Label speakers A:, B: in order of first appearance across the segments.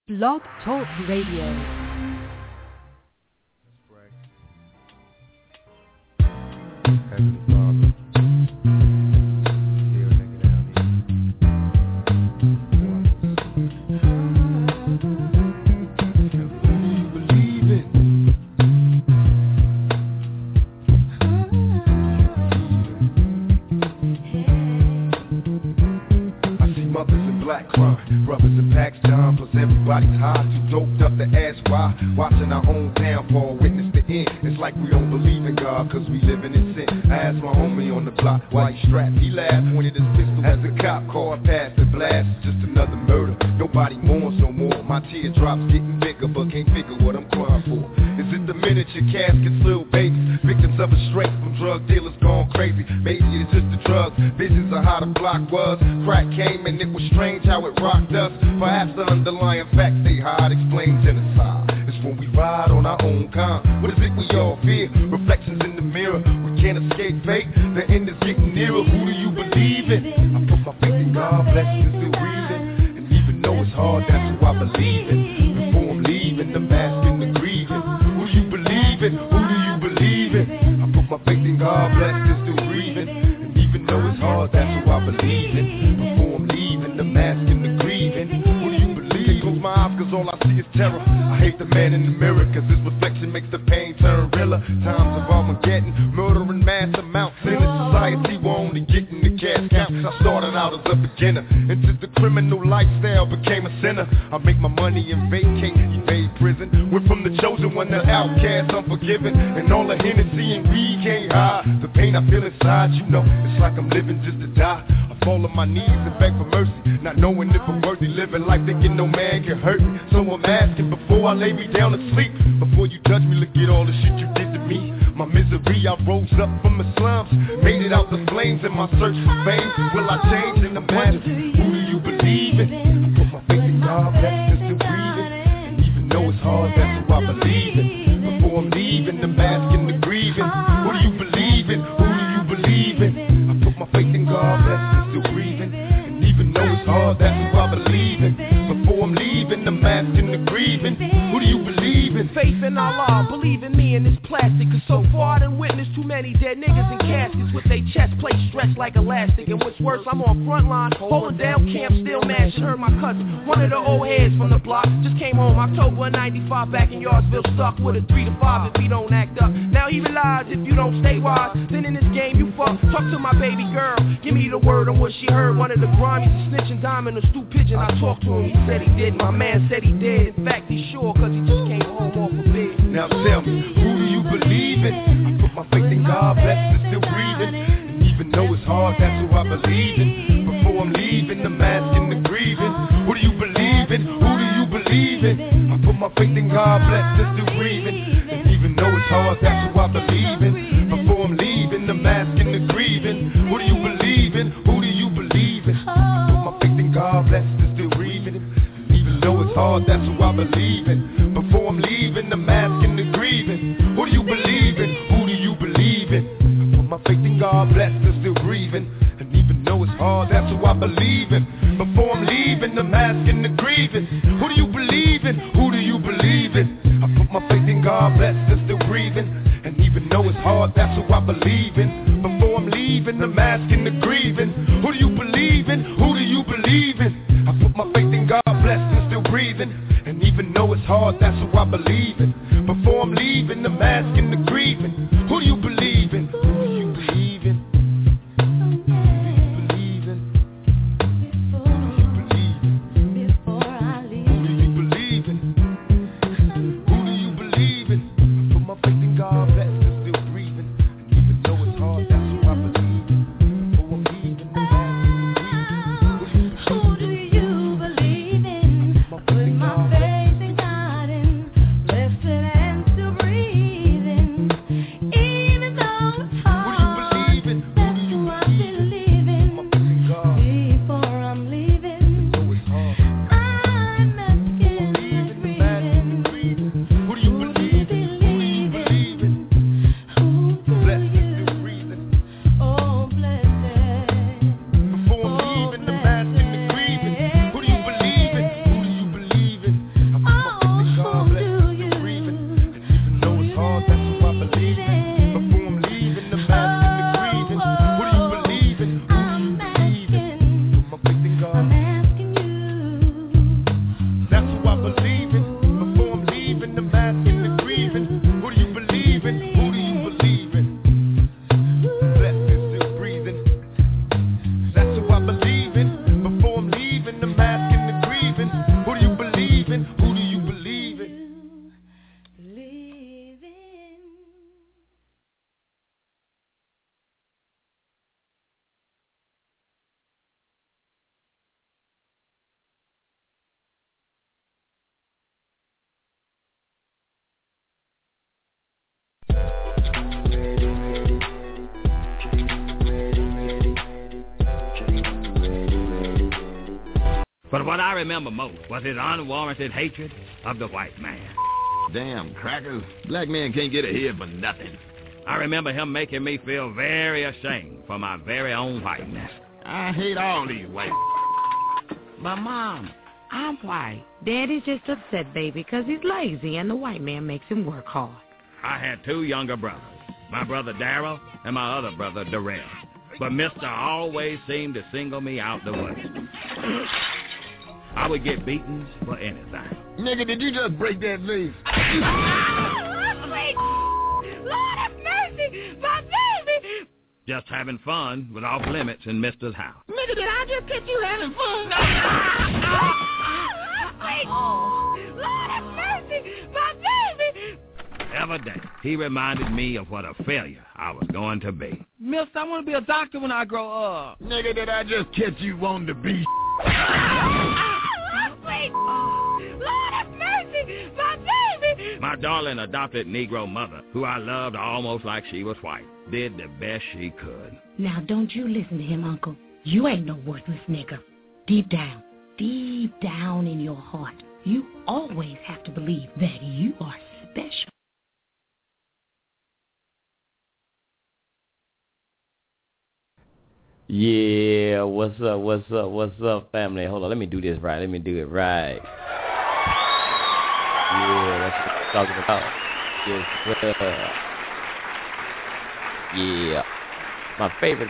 A: Blog Talk Radio.
B: Heavenly Father, still hanging out here. Believe it. I see mothers in black crying, brothers in packs down, plus everybody's high, too doped up to ask why. Watching our own downfall, witness the end. It's like we don't believe in God, cause we living in sin. I asked my homie on the block why he strapped. He laughed, pointed his pistol as the cop car passed the blast. Just another murder, nobody mourns no more. My teardrops getting bigger, but can't figure what I'm crying for. Is it the miniature caskets, little babies, victims of a straight from drug dealers gone crazy? Maybe it's just the drugs, visions of how the block was. Crack came and it was strange how it rocked us. Perhaps the underlying facts they hide explain genocide. It's when we ride on our own kind. What is it we all fear? Reflections in the mirror, we can't escape fate. The end is getting nearer, who do you believe in? I put my faith in God, blessings still breathing. And even though it's hard, that's who I believe in. Before I'm leaving, the mask and the grieving. Who do you believe in? Who do you believe in? I put my faith in God, blessings still breathing. And even though it's hard, that's who I believe in. Before I'm leaving, the mask and the grieving. Who do you believe? Close my eyes, cause all I see is terror. I hate the man in the mirror, cause his reflection makes the pain turn realer. Times of Armageddon, murdering mass amounts. In a society we're only getting the cash count. I started out as a beginner, into the criminal lifestyle, became a sinner. I make my money and vacate, evade prison. Went from the chosen one to outcast, unforgiven. And all the Hennessy and weed can't hide the pain I feel inside, you know, it's like I'm living just to die. I fall on my knees and beg for mercy, not knowing if I'm worthy, living life thinking no man can hurt me. So I'm asking before I lay me down to sleep, before you judge me, look at all the shit you did to me. My misery, I rose up from the slums, made it out the flames in my search for fame. Will I change in the matter? Who do you believe in? I put my faith in God, blessings still breathing. And even though it's hard, that's who I believe in. Before I'm leaving, the mask and the grieving. Who do you believe in? Who do you believe in? I put my faith in God, blessings still breathing. And even though it's hard, that's who I believe in. Before I'm leaving, the mask and the grieving. Who do you believe in?
C: Faith in Allah, believe in me and this plastic. Cause so far I done witnessed too many dead niggas in caskets with they chest plates stretched like elastic. And what's worse, I'm on front line, holding down camp, still mashing. Heard my cousin, one of the old heads from the block, just came home October 95 back in Yardsville, stuck with a 3 to 5 if he don't act up. Now he realize if you don't stay wise, then in this game you fuck. Talk to my baby girl, give me the word on what she heard. One of the grimy, a snitching diamond, a stoop pigeon. I talked to him, he said he did. My man said he did. In fact, he's sure, cause he just came home off of bed.
B: Now tell me, who do you believe in? I put my faith in God, blessings still breathing. And even though it's hard, that's who I believe in. Before I'm leaving, the mask and the grieving. Who do you believe in? Who do you believe in? I put my faith in God, blessings still breathing. And even though it's hard, that's who I believe in. Before I'm leaving, the mask and the grieving. Who do you believe in? Who do you believe in? I put my faith in God, blessings still breathing. And even though it's hard, that's who I believe in. Before I'm leaving, the mask and the grieving. Who do you believe in? Who do you believe in? I put my faith in God, blessed, still breathing. And even though it's hard, that's who I believe in. Before I'm leaving, the mask and the grieving. Who do you believe in? Who do you believe in? I put my faith in God, blessed, still breathing. And even though it's hard, that's who I believe in. Before I'm leaving, the mask and the grieving. Who do you believe in? Who do you believe in? I put my faith in God, blessed, still breathing. And even though it's hard, that's who I believe in. Before I'm leaving, the mask and the grieving. Who do you believe in? Who do you believe in? Who do you believe in? Who do you believe in? Who do you believe in? I put my faith in God, blessed, still breathing. And even though it's hard, that's who I believe in. Before I'm leaving, the mask and the grieving.
D: Who do you believe in? Put my faith in God and blessed and still breathing.
B: believe in? Before I'm leaving, I'm asking the grieving. Who do you believe in? Who do you believe in? Blessed and still breathing. That's who I believe in. Before I'm leaving, I'm asking the grieving. Who do you believe in? Who do you believe in?
E: But what I remember most was his unwarranted hatred of the white man.
F: Damn crackers. Black man can't get ahead for nothing.
E: I remember him making me feel very ashamed for my very own whiteness.
F: I hate all these white.
A: But, Mom, I'm white. Daddy's just upset, baby, because he's lazy and the white man makes him work hard.
E: I had two younger brothers, my brother Darrell and my other brother Darrell. But Mister always seemed to single me out the worst. I would get beatings for anything.
F: Nigga, did you just break that vase?
D: Lord have mercy, my baby.
E: Just having fun with off limits in Mister's house.
F: Nigga, did I just catch you having fun?
D: Lord have mercy, my baby.
E: Every day, he reminded me of what a failure I was going to be.
C: Mister, I want to be a doctor when I grow up.
F: Nigga, did I just catch you wanting to be?
D: Lord have mercy, my baby.
E: My darling adopted Negro mother, who I loved almost like she was white, did the best she could.
A: Now, don't you listen to him, Uncle. You ain't no worthless nigger. Deep down in your heart, you always have to believe that you are special.
G: Yeah, what's up, family? Hold on, let me do this right. Let me do it right. Yeah, that's what I'm talking about. Yes, yeah. My favorite,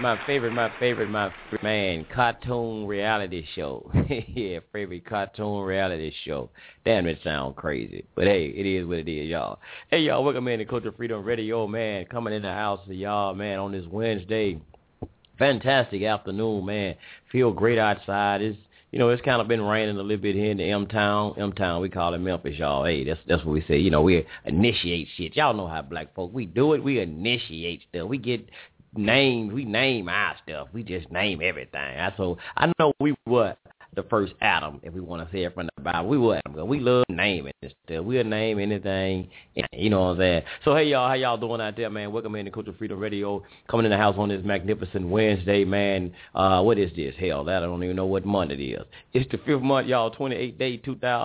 G: man, cartoon reality show. Yeah, favorite cartoon reality show. Damn, it sound crazy. But hey, it is what it is, y'all. Hey, y'all, welcome in to Culture Freedom Radio, man. Coming in the house of y'all, man, on this Wednesday. Fantastic afternoon, man. Feel great outside. It's kind of been raining a little bit here in the M-Town, we call it Memphis, y'all. Hey, that's what we say. We initiate shit. Y'all know how black folk, we do it. We initiate stuff. We get names. We name our stuff. We just name everything. So I know we were the first Adam, if we want to say it from the Bible. We were Adam. We love naming this stuff. We'll name anything. You know what I'm saying? So, hey, y'all, how y'all doing out there, man? Welcome in to Culture Freedom Radio. Coming in the house on this magnificent Wednesday, man. What is this? Hell, I don't even know what month it is. It's the 5th month, y'all, 28th day,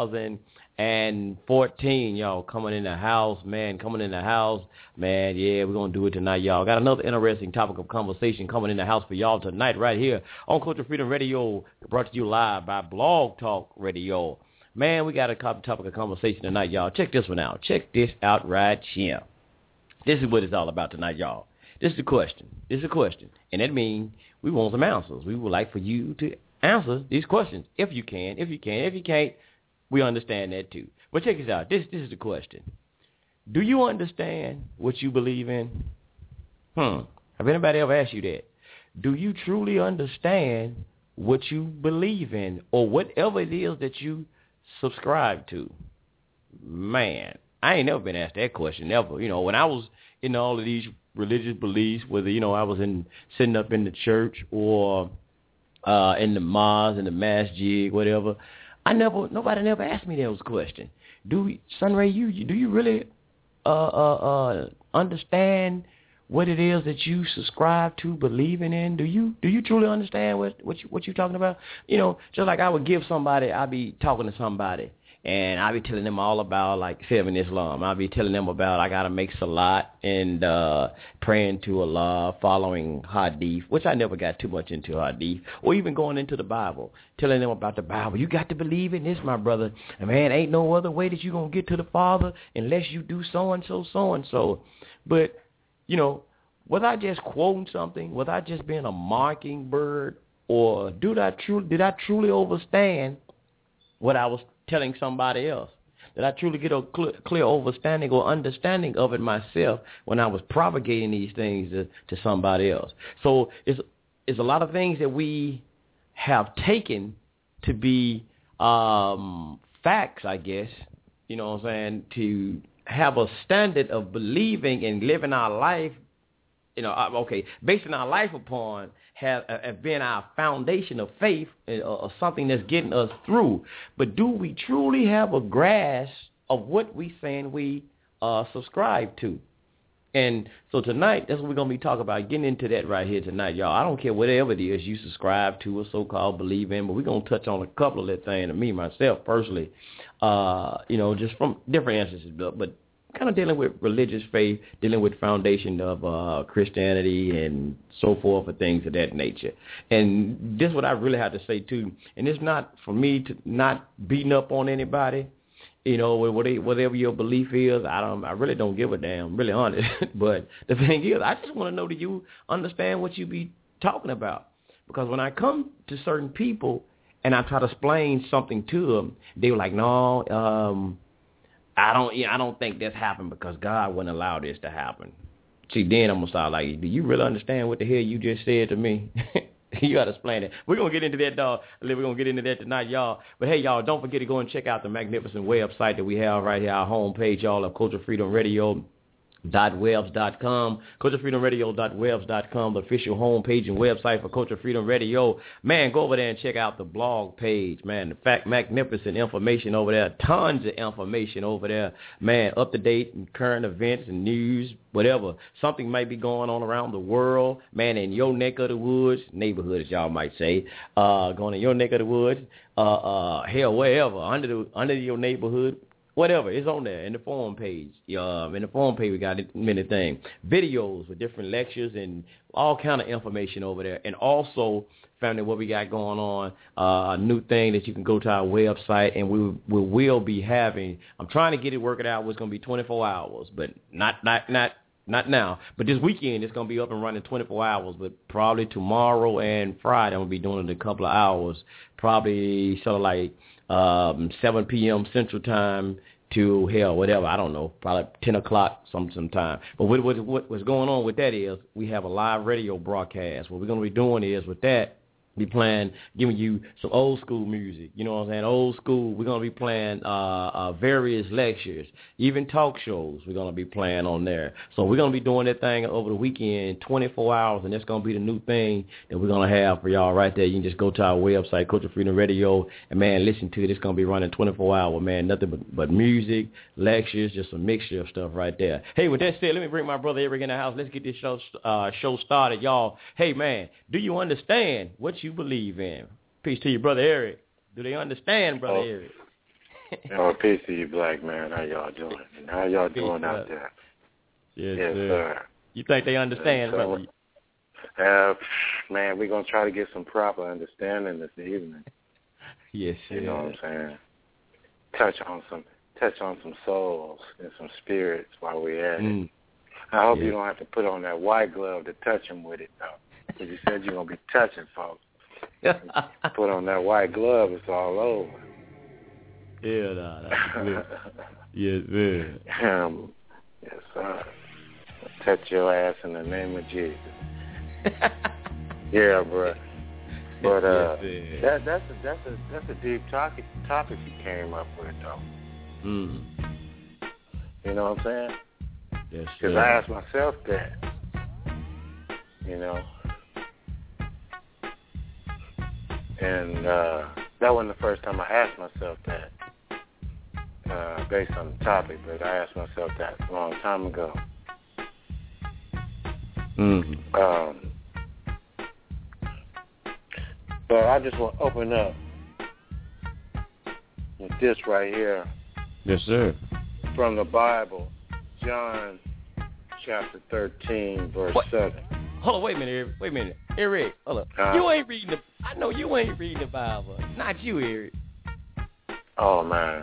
G: 2014, y'all. Coming in the house, man. Man, yeah, we're going to do it tonight, y'all. Got another interesting topic of conversation coming in the house for y'all tonight right here on Culture Freedom Radio, brought to you live by Blog Talk Radio. Man, we got a topic of conversation tonight, y'all. Check this one out. Check this out right here. This is what it's all about tonight, y'all. This is a question. And that means we want some answers. We would like for you to answer these questions if you can. If you can't, we understand that too. But check this out. This is the question. Do you understand what you believe in? Have anybody ever asked you that? Do you truly understand what you believe in or whatever it is that you subscribe to? Man, I ain't never been asked that question, never. When I was in all of these religious beliefs, whether, I was sitting up in the church or in the mosque, in the masjid, whatever, nobody never asked me those questions. Sunray, do you really understand what it is that you subscribe to, believing in? Do you truly understand what you're talking about? Just like I would give somebody, I'd be talking to somebody, and I'd be telling them all about, like, in Islam. I'd be telling them about I got to make salat and praying to Allah, following hadith, which I never got too much into hadith, or even going into the Bible, telling them about the Bible. You got to believe in this, my brother. And, man, ain't no other way that you're going to get to the Father unless you do so-and-so, so-and-so. But, was I just quoting something? Was I just being a mockingbird? Or did I truly understand what I was telling somebody else? Did I truly get a clear understanding or understanding of it myself when I was propagating these things to somebody else? So it's a lot of things that we have taken to be facts, I guess, you know what I'm saying, to have a standard of believing and living our life, basing our life upon have been our foundation of faith or something that's getting us through. But do we truly have a grasp of what we saying we subscribe to? And so tonight, that's what we're going to be talking about, getting into that right here tonight, y'all. I don't care whatever it is you subscribe to or so-called believe in, but we're going to touch on a couple of that things, and me, myself, personally, just from different instances, but kind of dealing with religious faith, dealing with foundation of Christianity and so forth and things of that nature. And this is what I really have to say, too. And it's not for me to not beating up on anybody. Whatever your belief is, I really don't give a damn, really honest. But the thing is, I just want to know that you understand what you be talking about. Because when I come to certain people and I try to explain something to them, they were like, no, I don't think this happened because God wouldn't allow this to happen. See, then I'm going to start like, do you really understand what the hell you just said to me? You got to explain it. We're going to get into that, dog. We're going to get into that tonight, y'all. But, hey, y'all, don't forget to go and check out the magnificent website that we have right here, our homepage, y'all, of Culture Freedom Radio. .webs.com, culturefreedomradio.webs.com, the official homepage and website for Culture Freedom Radio. Man, go over there and check out the blog page, man. In fact, magnificent information over there, tons of information over there, man, up-to-date and current events and news, whatever. Something might be going on around the world, man, in your neck of the woods, neighborhood, as y'all might say, going in your neck of the woods, hell, wherever, under your neighborhood. Whatever, it's on there in the forum page. In the forum page, we got many things. Videos with different lectures and all kind of information over there. And also, family, what we got going on, a new thing that you can go to our website, and we will be having, I'm trying to get it worked out, it's going to be 24 hours, but not now. But this weekend, it's going to be up and running 24 hours, but probably tomorrow and Friday, I'm going to be doing it in a couple of hours, probably sort of like 7 p.m. Central Time to whatever, I don't know, probably 10 o'clock sometime. But what's going on with that is we have a live radio broadcast. What we're going to be doing is with that, be playing, giving you some old school music, you know what I'm saying, old school. We're going to be playing various lectures, even talk shows we're going to be playing on there. So we're going to be doing that thing over the weekend, 24 hours, and that's going to be the new thing that we're going to have for y'all right there. You can just go to our website, Culture Freedom Radio, and, man, listen to it. It's going to be running 24 hours, man, nothing but music, lectures, just a mixture of stuff right there. Hey, with that said, let me bring my brother Eric in the house. Let's get this show started, y'all. Hey, man, do you understand what you believe in? Peace to you, brother Eric. Do they understand, brother Eric?
H: Peace to you, black man. How y'all doing? How y'all doing out there?
G: Yes, sir. You think they understand, brother?
H: Man, we're gonna try to get some proper understanding this evening.
G: Yes, sir.
H: You know what I'm saying? Touch on some souls and some spirits while we're at it. I hope you don't have to put on that white glove to touch them with it, though, because you said you're gonna be touching folks. Put on that white glove, it's all over.
G: Yeah, that's good. Yes, man.
H: Yes, sir. Touch your ass in the name of Jesus. Yeah, bro. But that's a deep topic you came up with, though. You know what I'm saying?
G: Yes, sir.
H: Because I asked myself that. You know. And that wasn't the first time I asked myself that, based on the topic, but I asked myself that a long time ago. But I just want to open up with this right here.
G: Yes, sir.
H: From the Bible, John chapter 13, verse 7.
G: Hold on, wait a minute. Eric, hold up. You ain't reading I know you ain't reading the Bible. Not you, Eric.
H: Oh, man.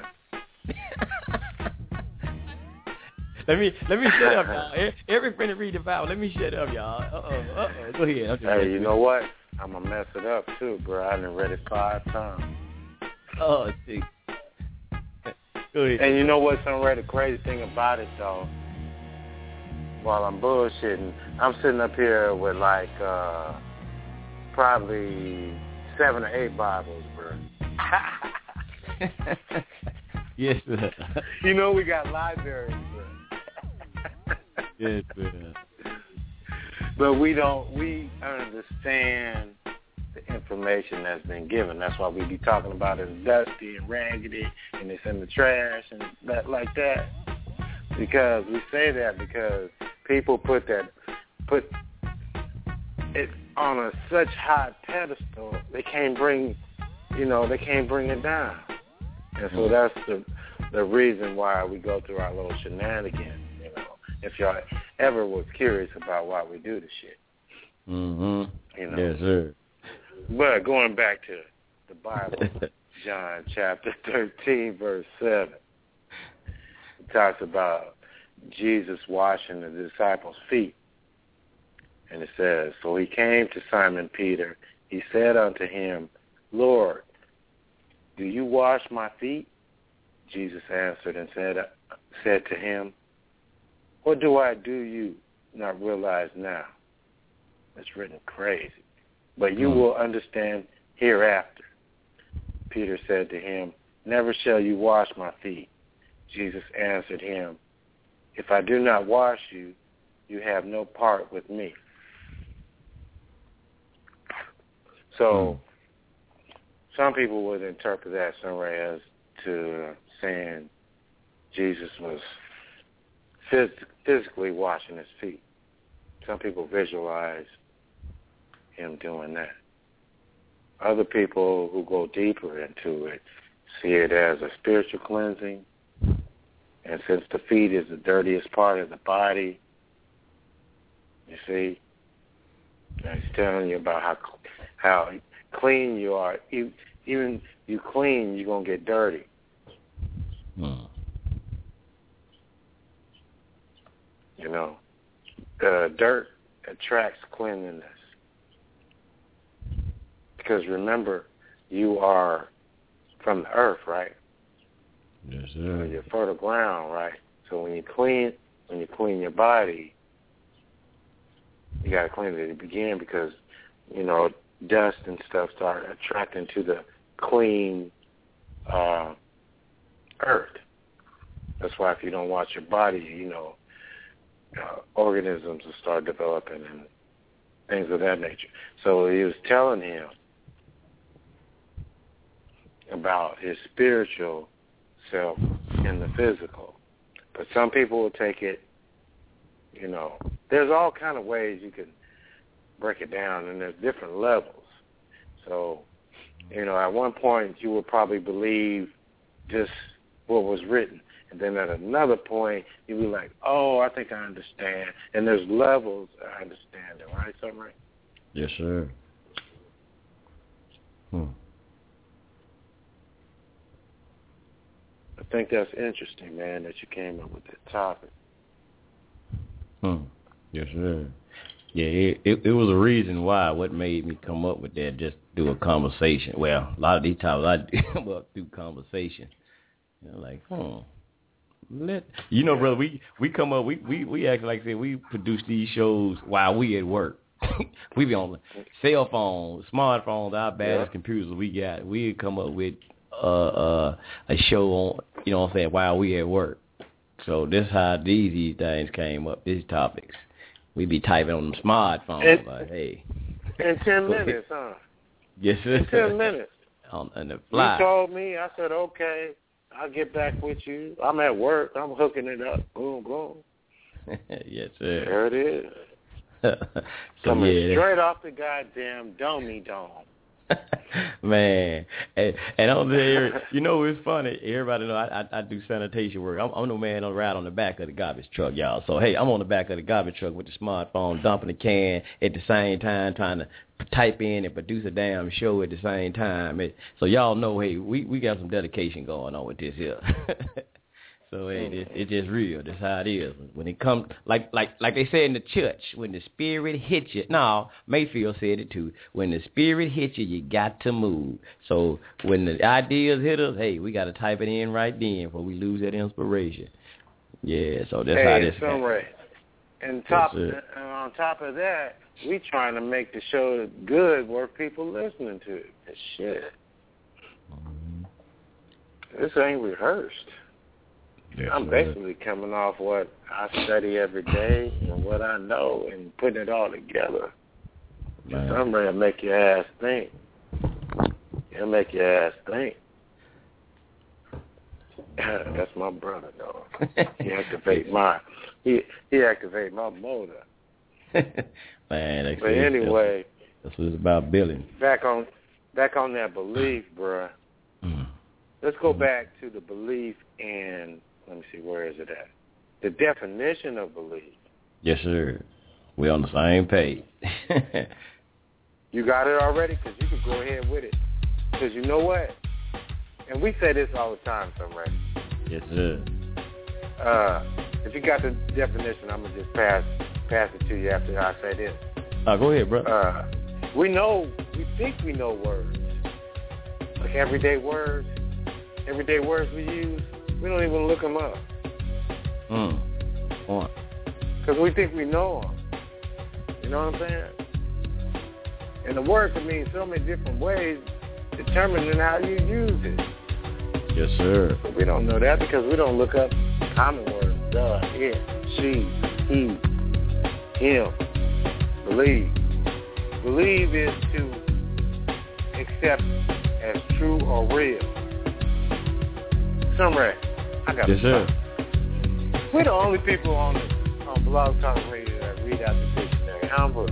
G: Let me shut up, y'all. Eric finna read the Bible. Let me shut up, y'all. Go ahead.
H: Hey, you know what? I'm going to mess it up, too, bro. I done read it 5 times.
G: Oh, see.
H: And you know what's the crazy thing about it, though? While I'm bullshitting, I'm sitting up here with like probably 7 or 8 Bibles, bro.
G: Yes, sir.
H: You know we got libraries, bro.
G: Yes, sir.
H: But we understand the information that's been given. That's why we be talking about it as dusty and raggedy and it's in the trash and that like that. Because we say that because people put it on a such high pedestal they can't bring it down. And so that's the reason why we go through our little shenanigans, you know. If y'all ever was curious about why we do this shit.
G: Mm-hmm.
H: You know.
G: Yes, sir.
H: But going back to the Bible, John chapter 13, verse 7, it talks about Jesus washing the disciples' feet. And it says, so he came to Simon Peter. He said unto him, Lord, do you wash my feet? Jesus answered and said to him, what do I do you not realize now? It's written crazy. But you will understand hereafter. Peter said to him, never shall you wash my feet. Jesus answered him, if I do not wash you, you have no part with me. So some people would interpret that somewhere as to saying Jesus was physically washing his feet. Some people visualize him doing that. Other people who go deeper into it see it as a spiritual cleansing. And since the feet is the dirtiest part of the body, you see, and he's telling you about how clean you are. Even you clean, you're going to get dirty. You know, dirt attracts cleanliness. Because remember, you are from the earth, right?
G: Yes, sir.
H: You're fertile ground, right? So when you clean your body, you got to clean it at the beginning because, you know, dust and stuff start attracting to the clean earth. That's why if you don't wash your body, you know, organisms will start developing and things of that nature. So he was telling him about his spiritual self and the physical. But some people will take it, you know, there's all kind of ways you can break it down, and there's different levels. So, you know, at one point you will probably believe just what was written. And then at another point, you'll be like, oh, I think I understand. And there's levels of understanding, right, Summer?
G: Yes, sir.
H: I think that's interesting, man, that you came up with that topic.
G: Yes, sir. Yeah, it was a reason why. What made me come up with that, just do a conversation. Well, a lot of these times I come up through conversation. You know, like, you know, brother, we come up, we act like I said, we produce these shows while we at work. We be on cell phones, smartphones, our baddest computers we got. We come up with a show on, you know what I'm saying, while we at work. So this how these things came up, these topics. We be typing on them smartphones, like, hey.
H: In 10 minutes, huh?
G: Yes, sir.
H: In 10 minutes.
G: On the fly.
H: You told me, I said, okay, I'll get back with you. I'm at work. I'm hooking it up. Boom, boom.
G: Yes, sir.
H: There it is. Coming straight off the goddamn domey dome.
G: Man, and on there, you know, it's funny. Everybody know I do sanitation work. I'm the man on the ride on the back of the garbage truck, y'all. So hey, I'm on the back of the garbage truck with the smartphone, dumping the can at the same time, trying to type in and produce a damn show at the same time. So y'all know, hey, we got some dedication going on with this here. So it's just real. That's how it is. When it comes, like they say in the church, when the spirit hits you. No, Mayfield said it too. When the spirit hits you, you got to move. So when the ideas hit us, hey, we got to type it in right then before we lose that inspiration. Yeah, so that's how this happens.
H: Right. And on top of that, we trying to make the show good, worth people listening to it. Shit. This ain't rehearsed. Yes, I'm basically coming off what I study every day and what I know and putting it all together. I'm ready to make your ass think. It'll make your ass think. That's my brother, though. He activate my motor.
G: Man,
H: but anyway,
G: that's what it's about, billing.
H: Back on that belief, bruh. Let's go back to the belief in. Let me see, where is it at? The definition of belief.
G: Yes, sir. We're on the same page.
H: You got it already? Because you can go ahead with it. Because you know what? And we say this all the time, Sunray.
G: Yes, sir.
H: If you got the definition, I'm going to just pass it to you after I say this.
G: Go ahead, bro.
H: We think we know words. Like everyday words we use. We don't even look them up. Because we think we know them. You know what I'm saying? And the word can mean so many different ways, determining how you use it.
G: Yes, sir.
H: But we don't know that because we don't look up common words. Duh, it, she, he, him. Believe. Believe is to accept as true or real. Sunray. I got
G: yes, sir.
H: We're the only people on Blog Talk Radio that read out the dictionary. How about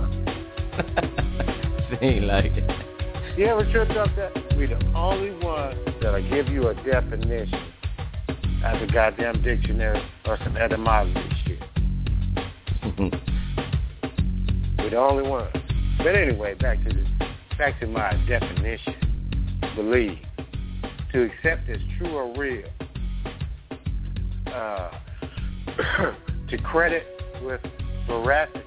G: Seem like it.
H: You ever tripped up that? We're the only ones that'll give you a definition as a goddamn dictionary or some etymology shit. We're the only ones. But anyway, back to my definition. Believe. To accept as true or real. To credit with veracity.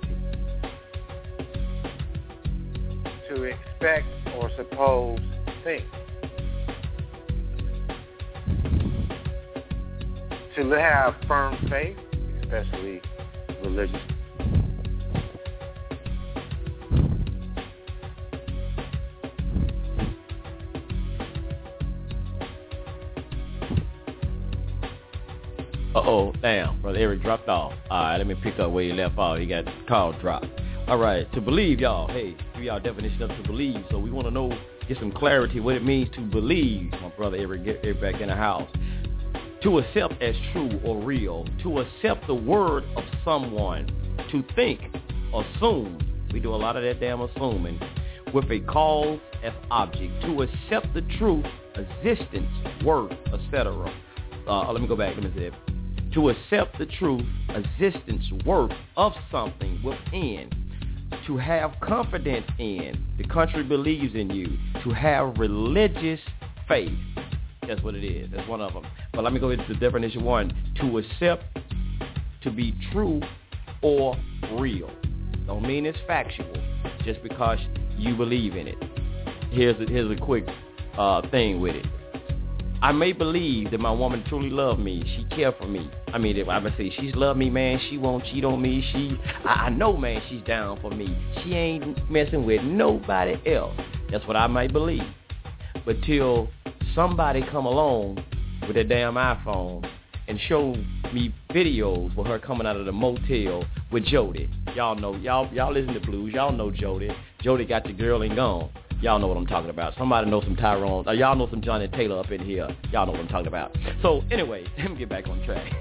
H: To expect or suppose things. To have firm faith, especially religious.
G: Damn, Brother Eric dropped off. All right, let me pick up where he left off. He got the call dropped. All right, to believe, y'all. Hey, give y'all definition of to believe. So we want to know, get some clarity what it means to believe. My brother Eric, get back in the house. To accept as true or real. To accept the word of someone. To think, assume. We do a lot of that damn assuming. With a cause as object. To accept the truth, existence, worth, etc. Let me go back. Let me say it. To accept the truth, existence, worth of something within. To have confidence in. The country believes in you. To have religious faith. That's what it is. That's one of them. But let me go into the definition one. To accept to be true or real. Don't mean it's factual just because you believe in it. Here's a quick thing with it. I may believe that my woman truly loved me. She cared for me. I mean, if I would say she's loved me, man, she won't cheat on me. I know, man, she's down for me. She ain't messing with nobody else. That's what I might believe. But till somebody come along with a damn iPhone and show me videos with her coming out of the motel with Jody. Y'all know, y'all listen to blues. Y'all know Jody. Jody got the girl and gone. Y'all know what I'm talking about. Somebody know some Tyrone. Y'all know some Johnny Taylor up in here. Y'all know what I'm talking about. So anyway, let me get back on track.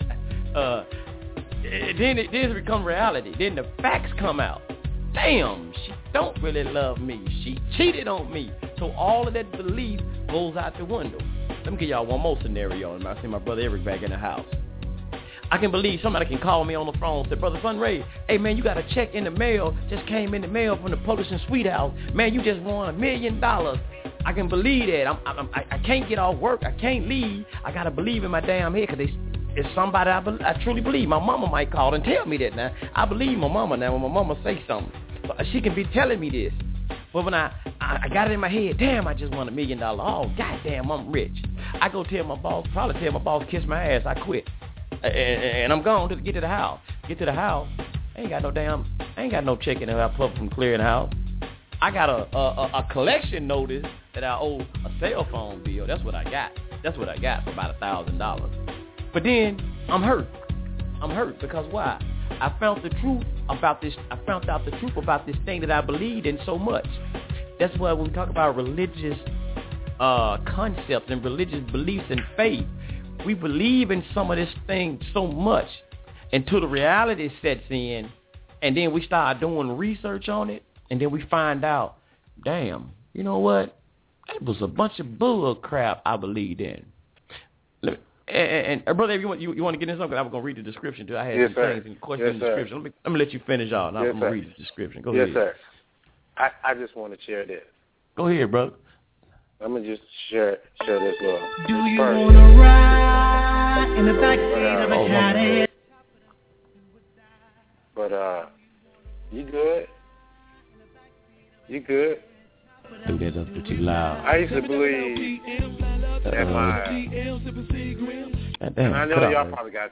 G: Then it become reality. Then the facts come out. Damn, she don't really love me. She cheated on me. So all of that belief goes out the window. Let me give y'all one more scenario. And I see my brother Eric back in the house. I can believe somebody can call me on the phone and say, Brother Sunray, hey, man, you got a check in the mail. Just came in the mail from the Publishing Sweet House. Man, you just won $1 million. I can believe that. I can't get off work. I can't leave. I got to believe in my damn head because it's somebody I truly believe. My mama might call and tell me that now. I believe my mama now when my mama say something. So she can be telling me this. But when I got it in my head, damn, I just won $1 million. Oh, goddamn, I'm rich. I go tell my boss, probably tell my boss, kiss my ass, I quit. And I'm gone to get to the house. Get to the house. I ain't got no check in I put from clearing the house. I got a collection notice that I owe a cell phone bill. That's what I got. That's what I got for about $1,000. But then I'm hurt. I'm hurt because why? I found the truth about this. I found out the truth about this thing that I believed in so much. That's why when we talk about religious concepts and religious beliefs and faith, we believe in some of this thing so much until the reality sets in, and then we start doing research on it, and then we find out, damn, you know what? That was a bunch of bull crap I believed in. And brother, you want to get in something? I was gonna read the description too. I had some things and questions in the description. Let me let you finish out. I'm gonna read the description. Go ahead.
H: Yes, sir. I just want to share this.
G: Go ahead, brother.
H: I'm gonna just share this little.
A: Do you wanna ride in the backseat of a caddy?
H: But you good? You good?
G: Do that up too loud.
H: I used to believe that and I know y'all probably got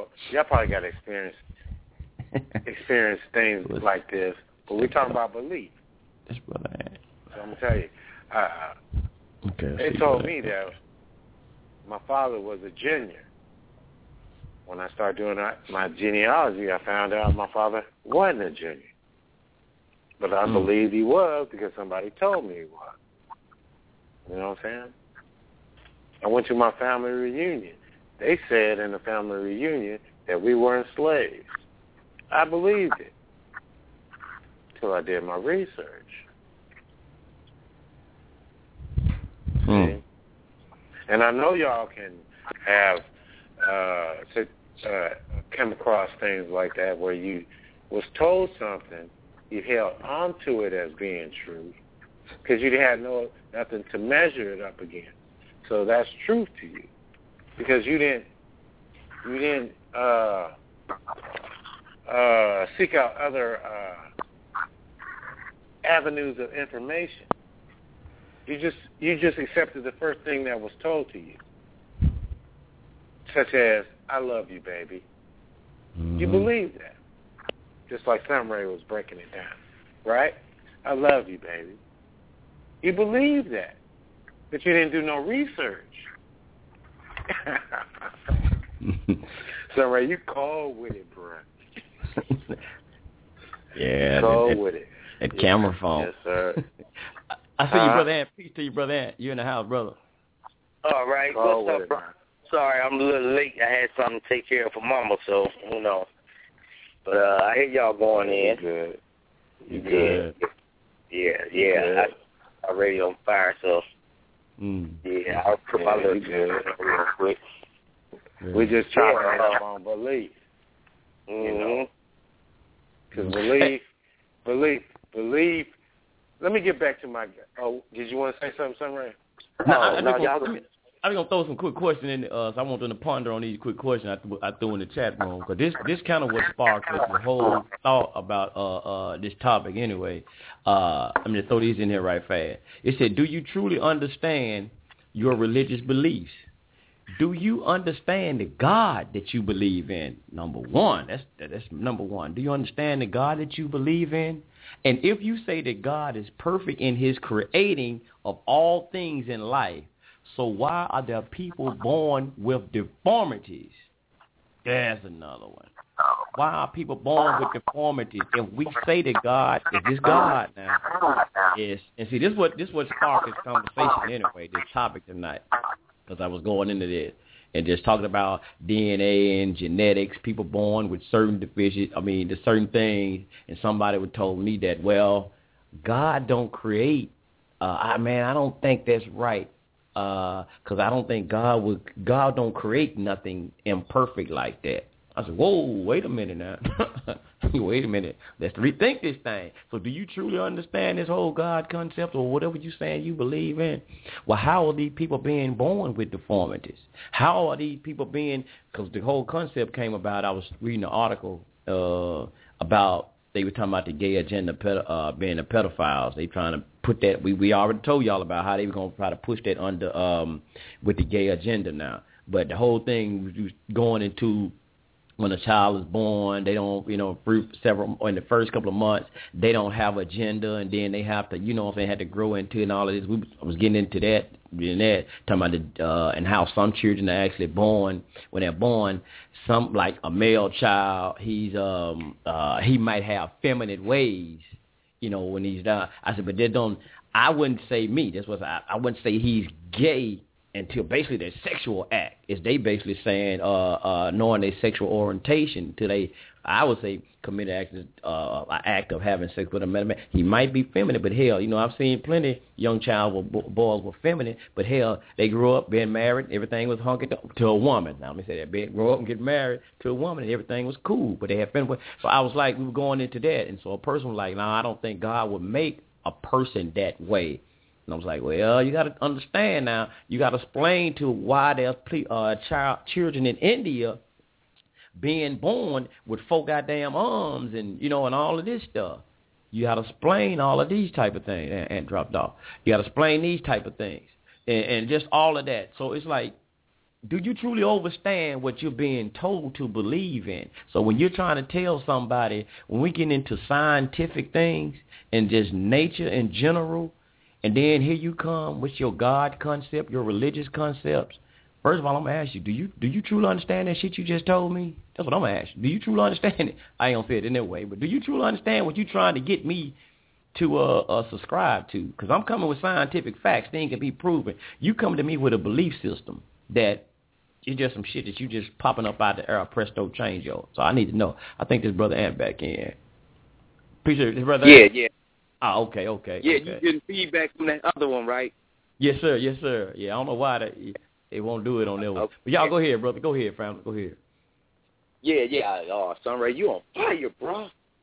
H: experience things like this, but we're talking about belief.
G: That's what I had.
H: So I'm gonna tell you. They told me that my father was a junior. When I started doing my genealogy, I found out my father wasn't a junior. But I believed he was because somebody told me he was. You know what I'm saying? I went to my family reunion. They said in the family reunion that we weren't slaves. I believed it until I did my research. See? And I know y'all can have come across things like that where you was told something, you held on to it as being true because you had nothing to measure it up against. So that's truth to you because you didn't seek out other avenues of information. You just accepted the first thing that was told to you, such as "I love you, baby." Mm-hmm. You believe that, just like Sam Ray was breaking it down, right? "I love you, baby." You believe that, but you didn't do no research. Sam Ray, you cold with it, bro.
G: Yeah,
H: cold with it.
G: That camera phone.
H: Yes, sir.
G: I see you, Brother Ant. Peace to you, Brother Ant. You in the house, brother.
I: All right. What's up, bro? Sorry, I'm a little late. I had something to take care of for Mama, so, you know. But I hear y'all going in.
H: Good. You
I: good. Yeah. I already on fire, so. Yeah, I'll put my little good real quick.
H: We just chopping it up on belief. You know? Because belief. Let me get back to my. Oh, did you want to say something, Ray?
G: I'm going to throw some quick questions in. So I want them to ponder on these quick questions I threw in the chat room. Because this kind of what sparked the whole thought about this topic anyway. I'm going to throw these in here right fast. It said, do you truly understand your religious beliefs? Do you understand the God that you believe in? Number one. That's number one. Do you understand the God that you believe in? And if you say that God is perfect in his creating of all things in life, so why are there people born with deformities? There's another one. Why are people born with deformities? If we say that God is this God now, is and see this what sparked this conversation anyway, this topic tonight, because I was going into this and just talking about DNA and genetics, people born with certain there's certain things, and somebody would told me that, well, God don't create. I don't think that's right. Because I don't think God don't create nothing imperfect like that. I said, whoa, wait a minute now. Wait a minute. Let's rethink this thing. So do you truly understand this whole God concept or whatever you're saying you believe in? Well, how are these people being born with deformities? How are these people being, because the whole concept came about, I was reading an article about, they were talking about the gay agenda being the pedophiles. They trying to put that, we already told y'all about how they were going to try to push that under with the gay agenda now. But the whole thing was going into when a child is born, they don't, in the first couple of months, they don't have agenda, and then they have to, they had to grow into it and all of this. I was getting into that, talking about and how some children are actually born. When they're born, some, like a male child, he might have feminine ways, when he's down. I said, but I wouldn't say me. I wouldn't say he's gay until basically their sexual act is they basically saying knowing their sexual orientation till they, I would say, commit an act of having sex with a man. He might be feminine, but hell, I've seen plenty young boys were feminine, but hell, they grew up being married, everything was hunky to a woman. Now let me say that, grow up and get married to a woman, and everything was cool, but they had feminine. So I was like, we were going into that, and so a person was like, no, I don't think God would make a person that way. And I was like, well, you got to understand now. You got to explain to why there's children in India being born with 4 goddamn arms and, and all of this stuff. You got to explain all of these type of things. And dropped off. You got to explain these type of things and just all of that. So it's like, do you truly understand what you're being told to believe in? So when you're trying to tell somebody, when we get into scientific things and just nature in general, and then here you come with your God concept, your religious concepts. First of all, I'm going to ask you, do you truly understand that shit you just told me? That's what I'm going to ask you. Do you truly understand it? I ain't going to say it in that way, but do you truly understand what you're trying to get me to subscribe to? Because I'm coming with scientific facts. Things can be proven. You come to me with a belief system that it's just some shit that you just popping up out the air, presto, change, yo. So I need to know. I think this brother Ant back in. Appreciate this brother.
J: Yeah.
G: Ah, okay.
J: Yeah,
G: okay.
J: You getting feedback from that other one, right?
G: Yes, sir. Yeah, I don't know why they won't do it on that one. Okay. But y'all go ahead, brother. Go ahead, family. Go ahead.
J: Yeah. Sunray, you on fire, bro.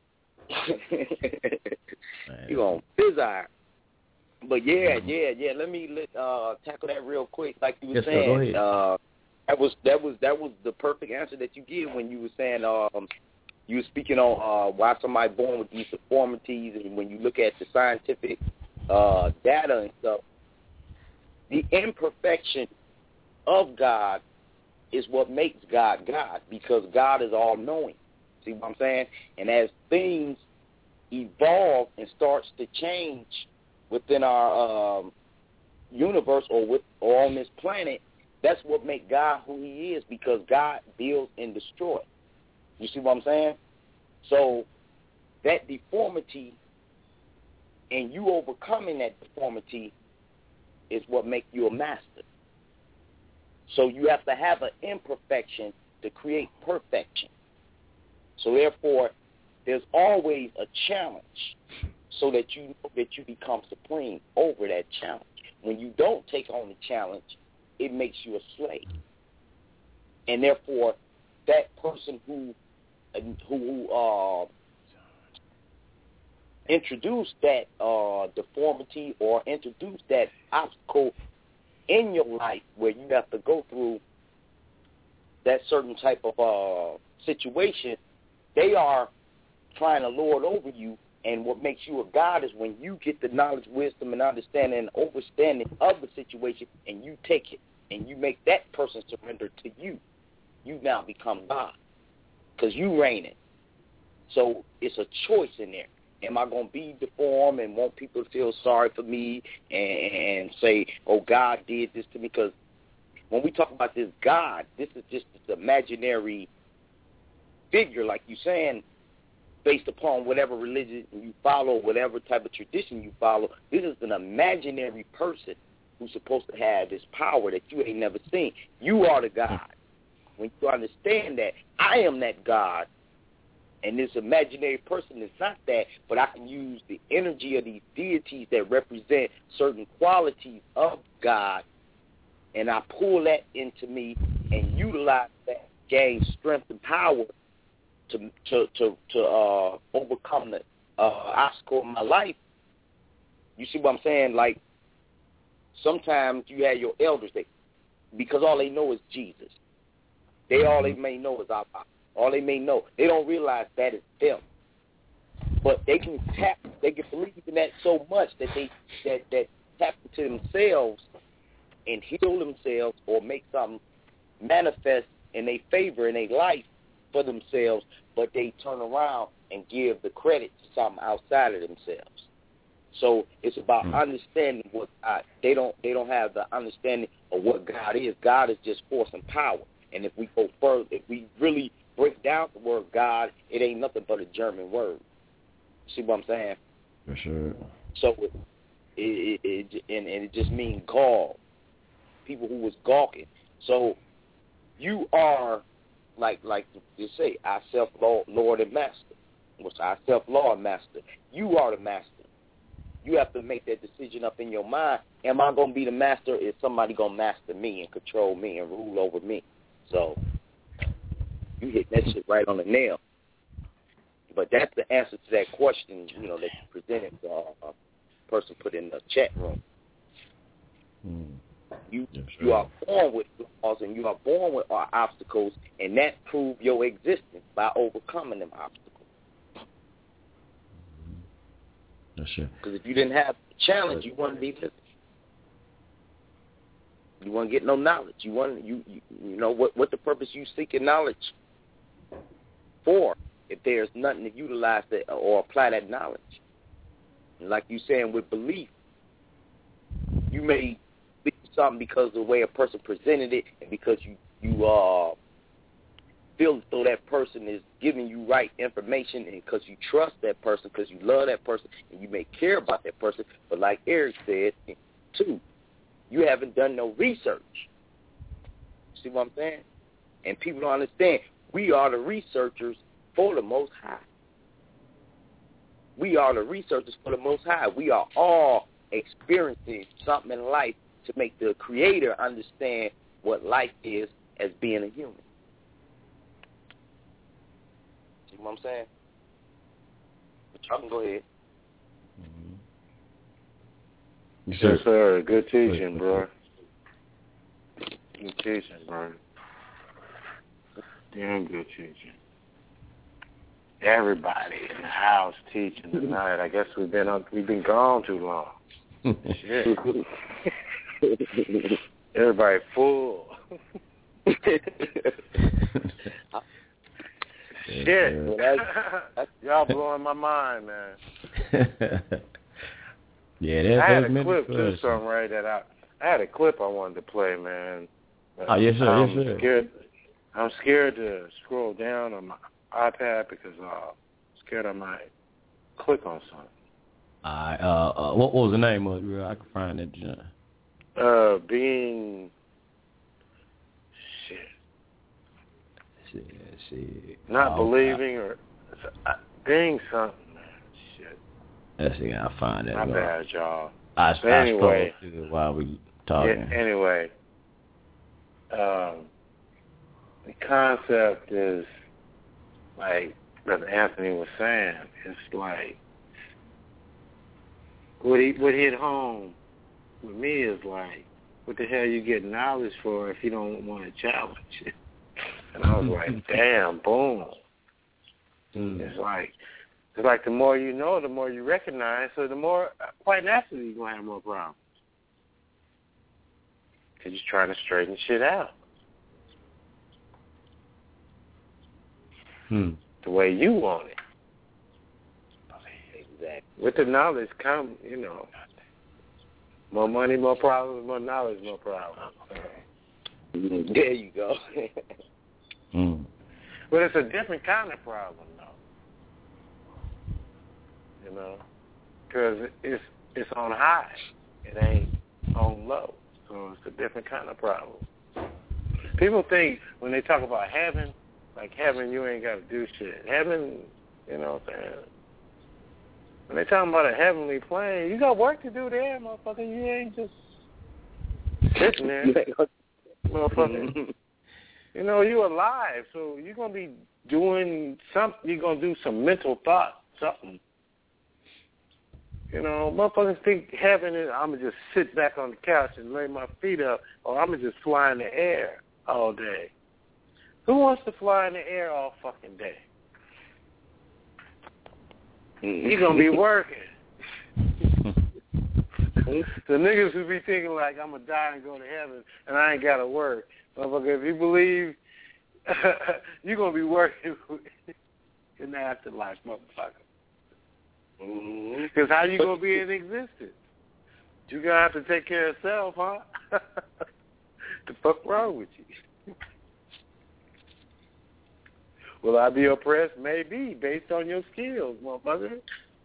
J: You on fizz-eye. But yeah. Let me tackle that real quick, like you were saying.
G: Sir, go ahead.
J: That was the perfect answer that you gave when you were saying you were speaking on why somebody born with these deformities, and when you look at the scientific data and stuff, the imperfection of God is what makes God God, because God is all-knowing. See what I'm saying? And as things evolve and starts to change within our universe or on this planet, that's what makes God who he is, because God builds and destroys. You see what I'm saying? So that deformity and you overcoming that deformity is what makes you a master. So you have to have an imperfection to create perfection. So therefore, there's always a challenge so that you become supreme over that challenge. When you don't take on the challenge, it makes you a slave. And therefore, that person who introduced that deformity or introduced that obstacle in your life where you have to go through that certain type of situation, they are trying to lord over you. And what makes you a God is when you get the knowledge, wisdom, and understanding and overstanding of the situation, and you take it and you make that person surrender to you. You now become God, because you reign it. So it's a choice in there. Am I going to be deformed and want people to feel sorry for me and say, oh, God did this to me? Because when we talk about this God, this is just this imaginary figure, like you're saying, based upon whatever religion you follow, whatever type of tradition you follow. This is an imaginary person who's supposed to have this power that you ain't never seen. You are the God. When you understand that, I am that God, and this imaginary person is not that, but I can use the energy of these deities that represent certain qualities of God, and I pull that into me and utilize that gain strength and power to overcome the obstacle in my life. You see what I'm saying? Like, sometimes you have your elders, because all they know is Jesus. All they may know is Allah. All they may know. They don't realize that is them. But they can believe in that so much that they tap into themselves and heal themselves or make something manifest in their favor in their life for themselves, but they turn around and give the credit to something outside of themselves. So it's about understanding what God. They don't have the understanding of what God is. God is just force and power. And if we go further, if we really break down the word God, it ain't nothing but a German word. See what I'm saying?
G: For sure.
J: So it just means gall. People who was gawking. So you are like you say, I self-Lord and master. Which I self-Lord master. You are the master. You have to make that decision up in your mind. Am I going to be the master? Is somebody going to master me and control me and rule over me? So you hit that shit right on the nail. But that's the answer to that question, that you presented to a person put in the chat room. You are born with flaws and you are born with obstacles, and that proves your existence by overcoming them obstacles. Because if you didn't have the challenge, you wouldn't be living. You wouldn't get no knowledge. You know what the purpose you seeking knowledge for if there's nothing to utilize that or apply that knowledge. And like you saying with belief, you may believe something because of the way a person presented it, and because you feel as though that person is giving you right information, and because you trust that person, because you love that person, and you may care about that person. But like Eric said, too, you haven't done no research. See what I'm saying? And people don't understand. We are the researchers for the Most High. We are the researchers for the Most High. We are all experiencing something in life to make the Creator understand what life is as being a human. See what I'm saying? But y'all can go ahead.
H: Yes, sir. Good teaching, bro. Good teaching, bro. Damn good teaching. Everybody in the house teaching tonight. I guess we've been gone too long. Shit. Everybody full. Shit. Well, y'all blowing my mind, man.
G: Yeah,
H: I had a clip too, something right I had a clip I wanted to play, man.
G: Oh, yes, sir.
H: I'm scared to scroll down on my iPad because I'm scared I might click on something.
G: What was the name of it? I can find it.
H: Being not believing or being something. Shit.
G: Let's see, I'll find it.
H: My bad, y'all.
G: Anyway, while we talking.
H: Yeah, anyway, the concept is like Brother Anthony was saying. It's like what hit home with me is like, what the hell you get knowledge for if you don't want to challenge it? And I was like, damn, boom. It's like the more you know, the more you recognize, so the more, quite naturally, you're going to have more problems. Because you're trying to straighten shit out. The way you want it. Exactly. With the knowledge come, more money, more problems, more knowledge, more problems.
J: There you go.
H: But it's a different kind of problem, though. Because it's on high. It ain't on low. So it's a different kind of problem. People think when they talk about heaven, like heaven, you ain't got to do shit. Heaven, you know what I'm saying? When they talking about a heavenly plane, you got work to do there, motherfucker. You ain't just sitting there. Motherfucker. You know, you're alive, so you're going to be doing something. You're going to do some mental thought, something. You know, motherfuckers think heaven is, I'm going to just sit back on the couch and lay my feet up, or I'm going to just fly in the air all day. Who wants to fly in the air all fucking day? You're going to be working. The niggas who be thinking like, I'm going to die and go to heaven and I ain't got to work. Motherfucker, if you believe, you're going to be working in the afterlife, motherfucker. Because how you going to be in existence? You're going to have to take care of yourself, huh? The fuck wrong with you? Will I be oppressed? Maybe, based on your skills, motherfucker.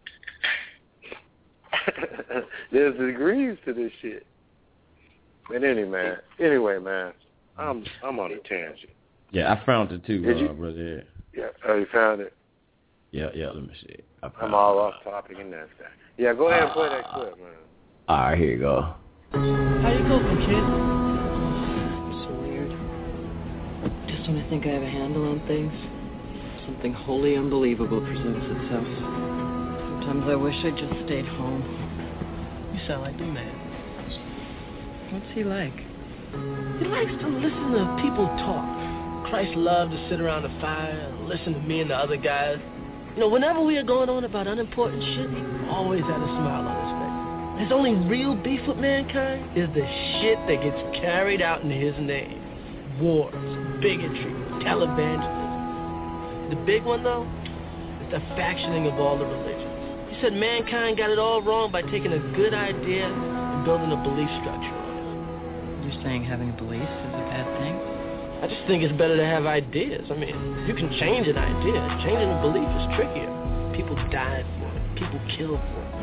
H: There's degrees to this shit. But anyway, man, I'm on a tangent.
G: Yeah, I found it too,
H: brother. Yeah, oh, you found it?
G: Yeah, let me see.
H: I'm all off topic and that stuff. Yeah, go ahead and play that clip, man.
G: All right, here you go.
K: How you coping, kid? So weird. Just when I think I have a handle on things, something wholly unbelievable presents itself. Sometimes I wish I'd just stayed home.
C: You sound like the man.
K: What's he like?
C: He likes to listen to people talk. Christ loved to sit around the fire and listen to me and the other guys. You know, whenever we are going on about unimportant shit, he always had a smile on his face. His only real beef with mankind is the shit that gets carried out in his name. Wars, bigotry, televangelism. The big one, though, is the factioning of all the religions. He said mankind got it all wrong by taking a good idea and building a belief structure on it.
K: You're saying having a belief is a bad thing?
C: I just think it's better to have ideas. I mean, you can change an idea. Changing a belief is trickier. People died for it. People killed for it.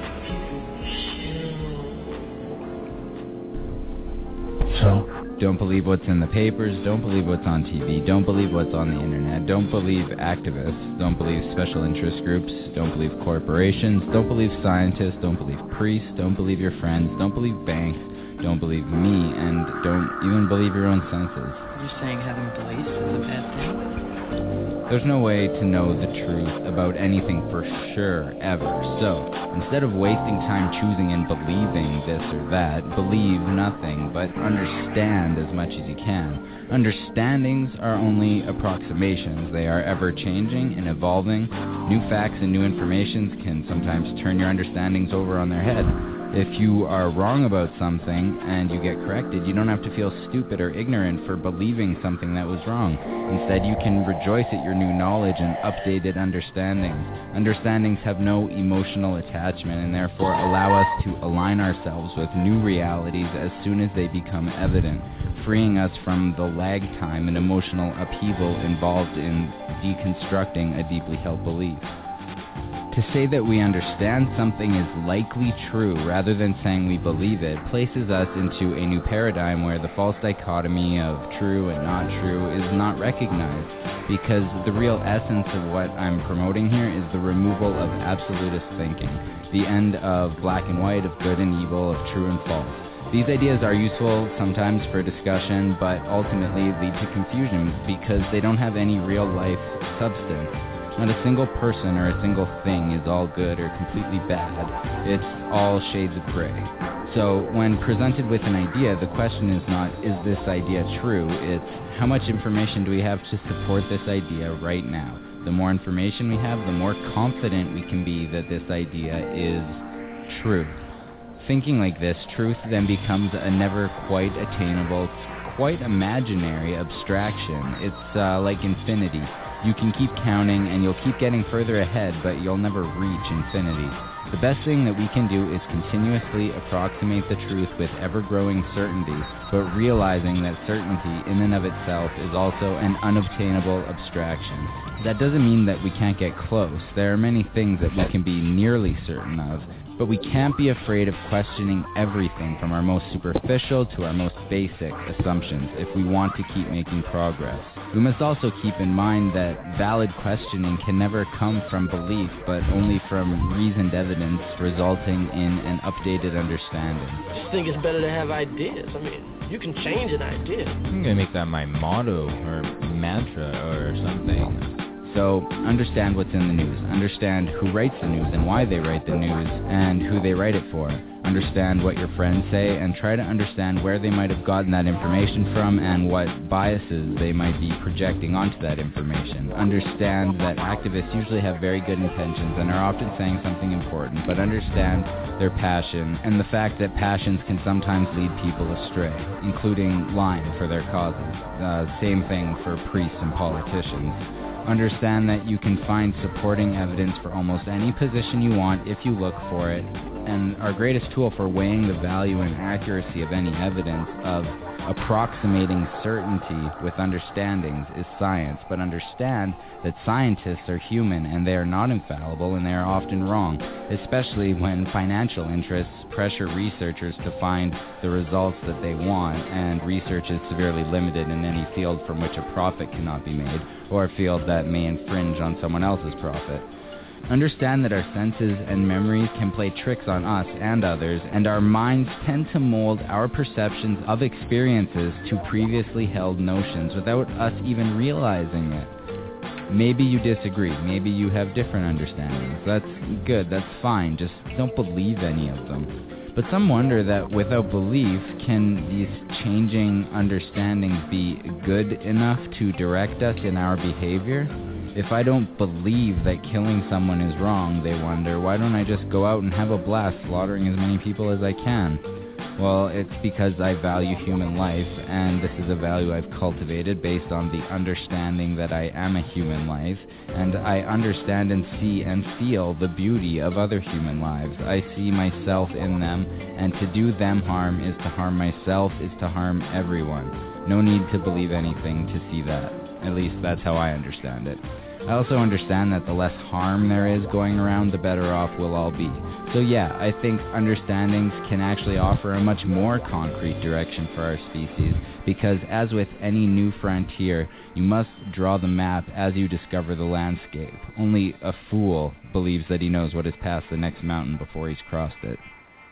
L: So, don't believe what's in the papers, don't believe what's on TV, don't believe what's on the internet, don't believe activists, don't believe special interest groups, don't believe corporations, don't believe scientists, don't believe priests, don't believe your friends, don't believe banks, don't believe me, and don't even believe your own senses.
K: You're saying having beliefs is a bad thing?
L: There's no way to know the truth about anything for sure, ever. So, instead of wasting time choosing and believing this or that, believe nothing, but understand as much as you can. Understandings are only approximations. They are ever-changing and evolving. New facts and new information can sometimes turn your understandings over on their head. If you are wrong about something and you get corrected, you don't have to feel stupid or ignorant for believing something that was wrong. Instead, you can rejoice at your new knowledge and updated understandings. Understandings have no emotional attachment and therefore allow us to align ourselves with new realities as soon as they become evident, freeing us from the lag time and emotional upheaval involved in deconstructing a deeply held belief. To say that we understand something is likely true rather than saying we believe it places us into a new paradigm where the false dichotomy of true and not true is not recognized, because the real essence of what I'm promoting here is the removal of absolutist thinking, the end of black and white, of good and evil, of true and false. These ideas are useful sometimes for discussion, but ultimately lead to confusion because they don't have any real life substance. Not a single person or a single thing is all good or completely bad. It's all shades of gray. So when presented with an idea, the question is not, is this idea true? It's, how much information do we have to support this idea right now? The more information we have, the more confident we can be that this idea is true. Thinking like this, truth then becomes a never quite attainable, quite imaginary abstraction. It's like infinity. You can keep counting and you'll keep getting further ahead, but you'll never reach infinity. The best thing that we can do is continuously approximate the truth with ever-growing certainty, but realizing that certainty in and of itself is also an unobtainable abstraction. That doesn't mean that we can't get close. There are many things that we can be nearly certain of, But we can't be afraid of questioning everything from our most superficial to our most basic assumptions if we want to keep making progress. We must also keep in mind that valid questioning can never come from belief, but only from reasoned evidence resulting in an updated understanding.
C: I just think it's better to have ideas. I mean, you can change an idea.
L: I'm going to make that my motto or mantra or something. So, understand what's in the news. Understand who writes the news and why they write the news and who they write it for. Understand what your friends say and try to understand where they might have gotten that information from and what biases they might be projecting onto that information. Understand that activists usually have very good intentions and are often saying something important, but understand their passion and the fact that passions can sometimes lead people astray, including lying for their causes. Same thing for priests and politicians. Understand that you can find supporting evidence for almost any position you want if you look for it, and our greatest tool for weighing the value and accuracy of any evidence, of approximating certainty with understandings, is science. But understand that scientists are human and they are not infallible and they are often wrong, especially when financial interests pressure researchers to find the results that they want, and research is severely limited in any field from which a profit cannot be made, or a field that may infringe on someone else's profit. Understand that our senses and memories can play tricks on us and others, and our minds tend to mold our perceptions of experiences to previously held notions without us even realizing it. Maybe you disagree, maybe you have different understandings. That's good, that's fine, just don't believe any of them. But some wonder that without belief, can these changing understandings be good enough to direct us in our behavior? If I don't believe that killing someone is wrong, they wonder, why don't I just go out and have a blast slaughtering as many people as I can? Well, it's because I value human life, and this is a value I've cultivated based on the understanding that I am a human life, and I understand and see and feel the beauty of other human lives. I see myself in them, and to do them harm is to harm myself, is to harm everyone. No need to believe anything to see that. At least that's how I understand it. I also understand that the less harm there is going around, the better off we'll all be. So yeah, I think understandings can actually offer a much more concrete direction for our species, because as with any new frontier, you must draw the map as you discover the landscape. Only a fool believes that he knows what is past the next mountain before he's crossed it.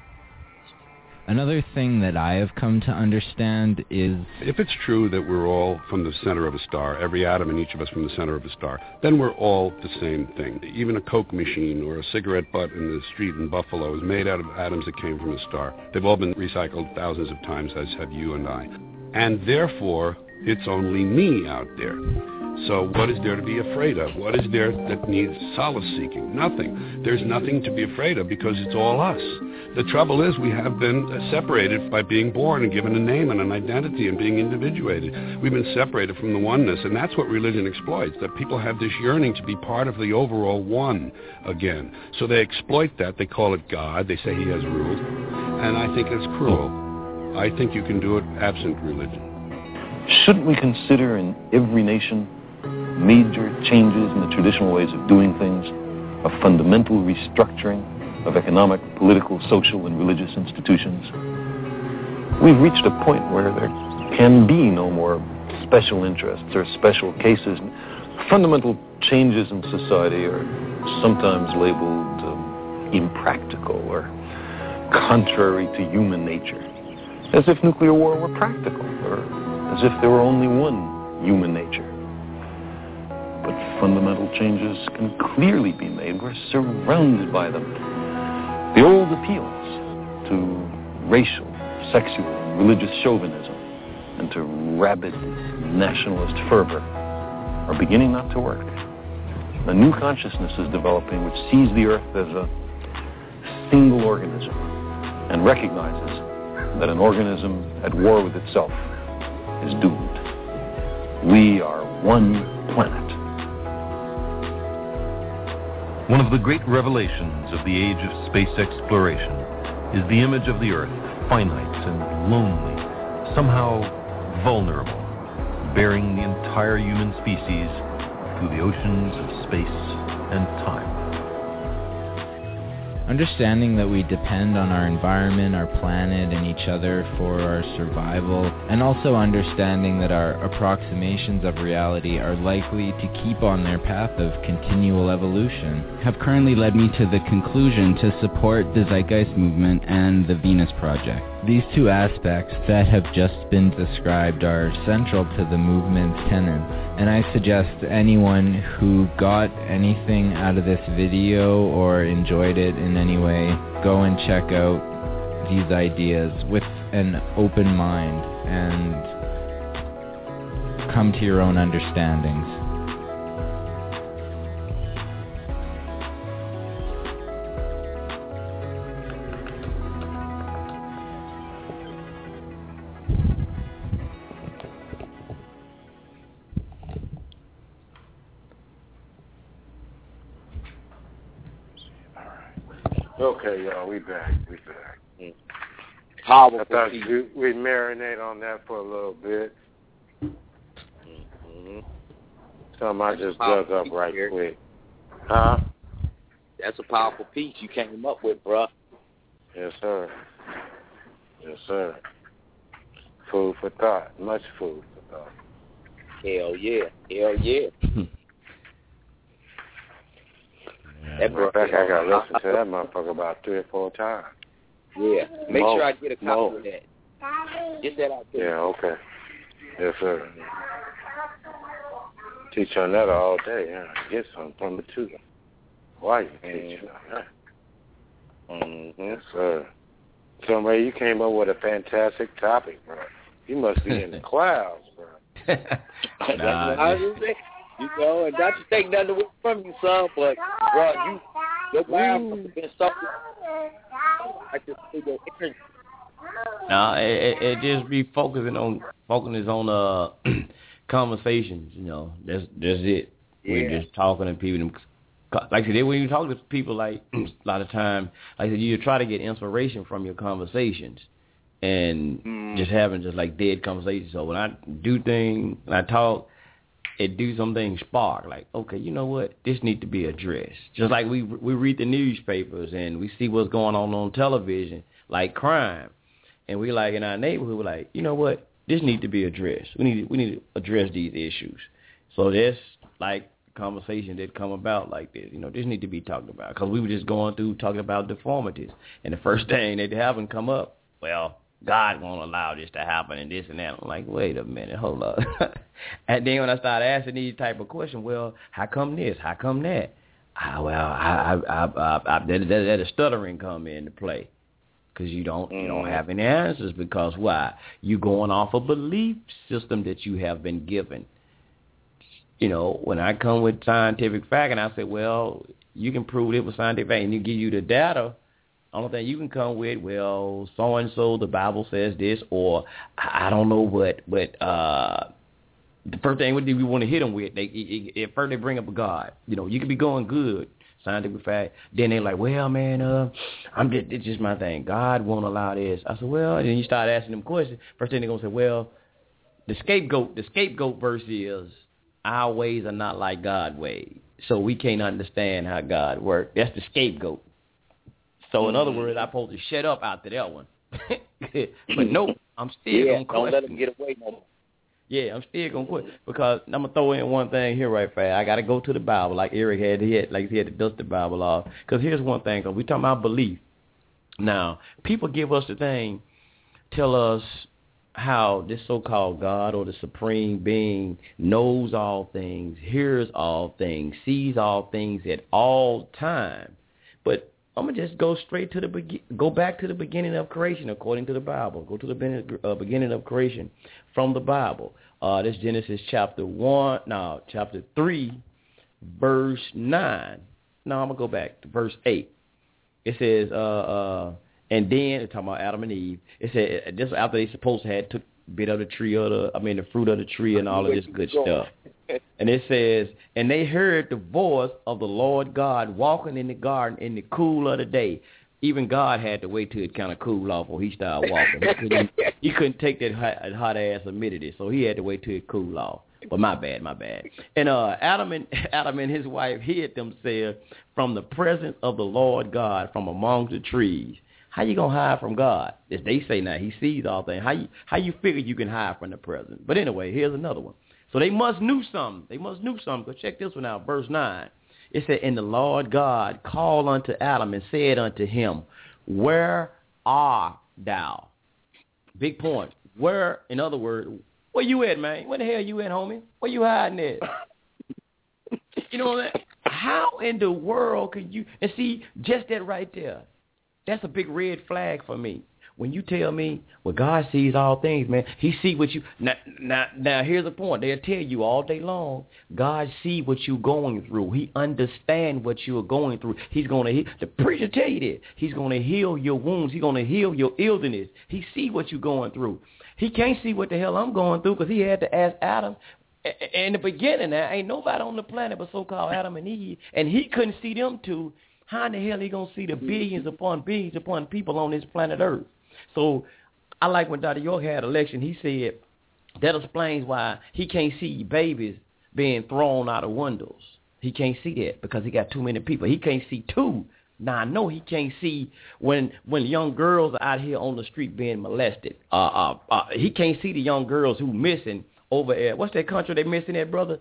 L: Another thing that I have come to understand is,
M: if it's true that we're all from the center of a star, every atom in each of us from the center of a star, then we're all the same thing. Even a Coke machine or a cigarette butt in the street in Buffalo is made out of atoms that came from a star. They've all been recycled thousands of times, as have you and I. And therefore, it's only me out there. So what is there to be afraid of? What is there that needs solace-seeking? Nothing. There's nothing to be afraid of because it's all us. The trouble is we have been separated by being born and given a name and an identity and being individuated. We've been separated from the oneness, and that's what religion exploits, that people have this yearning to be part of the overall one again. So they exploit that. They call it God. They say he has rules. And I think it's cruel. I think you can do it absent religion.
N: Shouldn't we consider in every nation major changes in the traditional ways of doing things, a fundamental restructuring of economic, political, social, and religious institutions? We've reached a point where there can be no more special interests or special cases. Fundamental changes in society are sometimes labeled impractical or contrary to human nature, as if nuclear war were practical, or as if there were only one human nature. But fundamental changes can clearly be made. We're surrounded by them. The old appeals to racial, sexual, and religious chauvinism and to rabid nationalist fervor are beginning not to work. A new consciousness is developing which sees the earth as a single organism and recognizes that an organism at war with itself is doomed. We are one planet.
O: One of the great revelations of the age of space exploration is the image of the Earth, finite and lonely, somehow vulnerable, bearing the entire human species through the oceans of space and time.
L: Understanding that we depend on our environment, our planet, and each other for our survival, and also understanding that our approximations of reality are likely to keep on their path of continual evolution, have currently led me to the conclusion to support the Zeitgeist Movement and the Venus Project. These two aspects that have just been described are central to the movement's tenets, and I suggest anyone who got anything out of this video or enjoyed it in any way, go and check out these ideas with an open mind and come to your own understandings.
H: Okay, y'all, we back.
J: Powerful.
H: I thought we'd marinate on that for a little bit. Something I just dug up right quick. Huh?
J: That's a powerful piece you came up with, bruh.
H: Yes, sir. Yes, sir. Food for thought. Much food for thought.
J: Hell yeah. Hell yeah.
H: In fact, I got to listen to that motherfucker about 3 or 4 times.
J: Yeah. Make sure I get a copy of that. Get that out there.
H: Yeah, okay. Yes, sir. Teach on that all day. Yeah. Get something from it, too. Why you teaching on that? Yes, sir. So, Ray, you came up with a fantastic topic, bro. You must be in the clouds, bro.
J: You know, and not to take nothing away from you, son, but, bro, your mind must have been something. I just feel your energy.
G: No, it just be focusing on conversations, you know. That's it. Yeah. We're just talking to people. Like I said, when you talk to people, like a lot of time, like I said, you try to get inspiration from your conversations and just having just like dead conversations. So when I do things, when I talk, it do some things spark. Like, okay, you know what? This needs to be addressed. Just like we read the newspapers and we see what's going on television, like crime, and we like in our neighborhood, we're like, you know what? This needs to be addressed. We need to address these issues. So that's like conversation that come about like this. You know, this need to be talked about because we were just going through talking about deformities, and the first thing that haven't come up, well, God won't allow this to happen and this and that. I'm like, wait a minute, hold up. And then when I started asking these type of questions, well, how come this? How come that? That stuttering come into play because you don't have any answers because why? You going off a belief system that you have been given. You know, when I come with scientific fact and I say, well, you can prove it with scientific fact and you give you the data, only thing you can come with, well, so-and-so, the Bible says this, or I don't know what the first thing we want to hit them with, at first they bring up a God. You know, you could be going good, scientific fact. Then they're like, well, man, it's just my thing. God won't allow this. I said, well, and then you start asking them questions. First thing they're going to say, well, the scapegoat verse is, our ways are not like God's ways, so we can't understand how God works. That's the scapegoat. So in other words, I'm supposed to shut up after that one. But no, I'm still going to question.
J: Don't let them get away no more.
G: Yeah, I'm still going to quit because I'm going to throw in one thing here right fast. I got to go to the Bible like Eric had. He had to dust the Bible off. Because here's one thing, because we're talking about belief. Now, people give us the thing, tell us how this so-called God or the supreme being knows all things, hears all things, sees all things at all time. But I'm going to just go straight to go back to the beginning of creation according to the Bible. Go to the beginning of creation from the Bible. This Genesis chapter 3, verse 9. No, I'm going to go back to verse 8. It says, and then, it's talking about Adam and Eve. It said, this after they supposed to have took bit of the tree the fruit of the tree and all of this good stuff. And it says, and they heard the voice of the Lord God walking in the garden in the cool of the day. Even God had to wait till it kind of cooled off before he started walking. He couldn't take that hot ass humidity, so he had to wait till it cooled off. But my bad. And Adam and his wife hid themselves from the presence of the Lord God from among the trees. How you gonna hide from God? As they say now, He sees all things. How you figure you can hide from the presence? But anyway, here's another one. So they must knew something. Go check this one out. Verse 9. It said, and the Lord God called unto Adam and said unto him, where art thou? Big point. Where, in other words, where you at, man? Where the hell you at, homie? Where you hiding at? You know what? How in the world could you? And see, just that right there, that's a big red flag for me. When you tell me, well, God sees all things, man. He see what you now. Here's the point. They'll tell you all day long. God see what you're going through. He understand what you're going through. He's gonna. The preacher tell you that. He's gonna heal your wounds. He's gonna heal your illness. He see what you're going through. He can't see what the hell I'm going through because he had to ask Adam. In the beginning, there ain't nobody on the planet but so-called Adam and Eve, and he couldn't see them two. How in the hell he gonna see the billions upon people on this planet Earth? So I like when Dr. York had a lecture, he said that explains why he can't see babies being thrown out of windows. He can't see that because he got too many people. He can't see two. Now, I know he can't see when young girls are out here on the street being molested. He can't see the young girls who missing over at, what's that country they missing at, brother?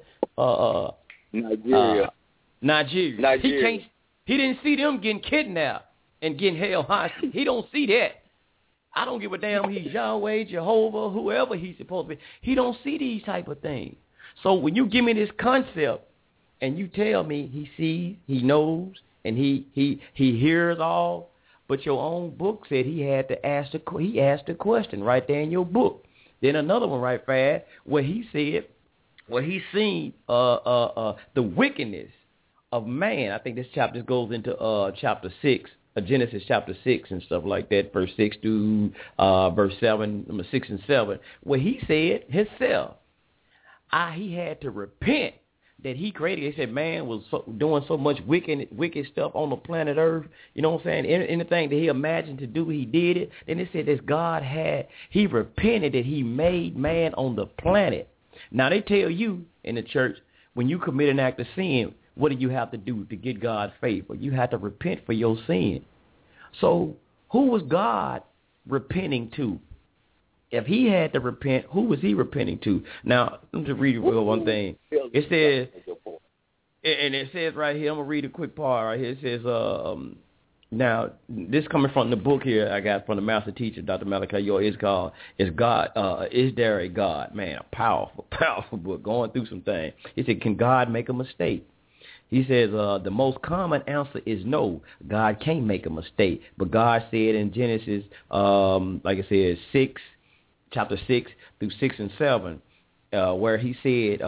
J: Nigeria.
G: Nigeria. He didn't see them getting kidnapped and getting held hostage. He don't see that. I don't give a damn he's Yahweh, Jehovah, whoever he's supposed to be. He don't see these type of things. So when you give me this concept and you tell me he sees, he knows, and he hears all, but your own book said he had to ask he asked the question right there in your book. Then another one right fast where he said, where he seen the wickedness of man. I think this chapter goes into chapter 6. Genesis chapter 6 and stuff like that, verse 6 to verse 7, 6 and 7, where he said himself, he had to repent that he created. He said man was doing so much wicked stuff on the planet Earth. You know what I'm saying? Anything that he imagined to do, he did it. Then it said that he repented that he made man on the planet. Now they tell you in the church, when you commit an act of sin, what do you have to do to get God's favor? You have to repent for your sin. So who was God repenting to? If he had to repent, who was he repenting to? Now, let me just read one thing. It says, and it says right here, I'm going to read a quick part right here. It says, now, this coming from the book here I got from the master teacher, Dr. Malachi York, is there a God? Man, a powerful book, going through some things. He said, can God make a mistake? He says the most common answer is no. God can't make a mistake. But God said in Genesis, like I said, chapter 6 through 6 and 7, where he said,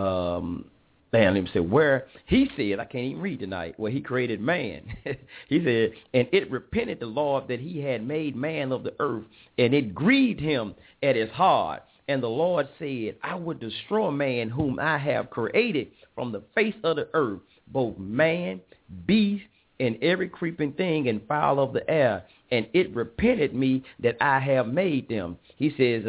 G: where he said, I can't even read tonight, where he created man. He said, and it repented the Lord that he had made man of the earth, and it grieved him at his heart. And the Lord said, I would destroy man whom I have created from the face of the earth, both man, beast, and every creeping thing and fowl of the air. And it repented me that I have made them. He says,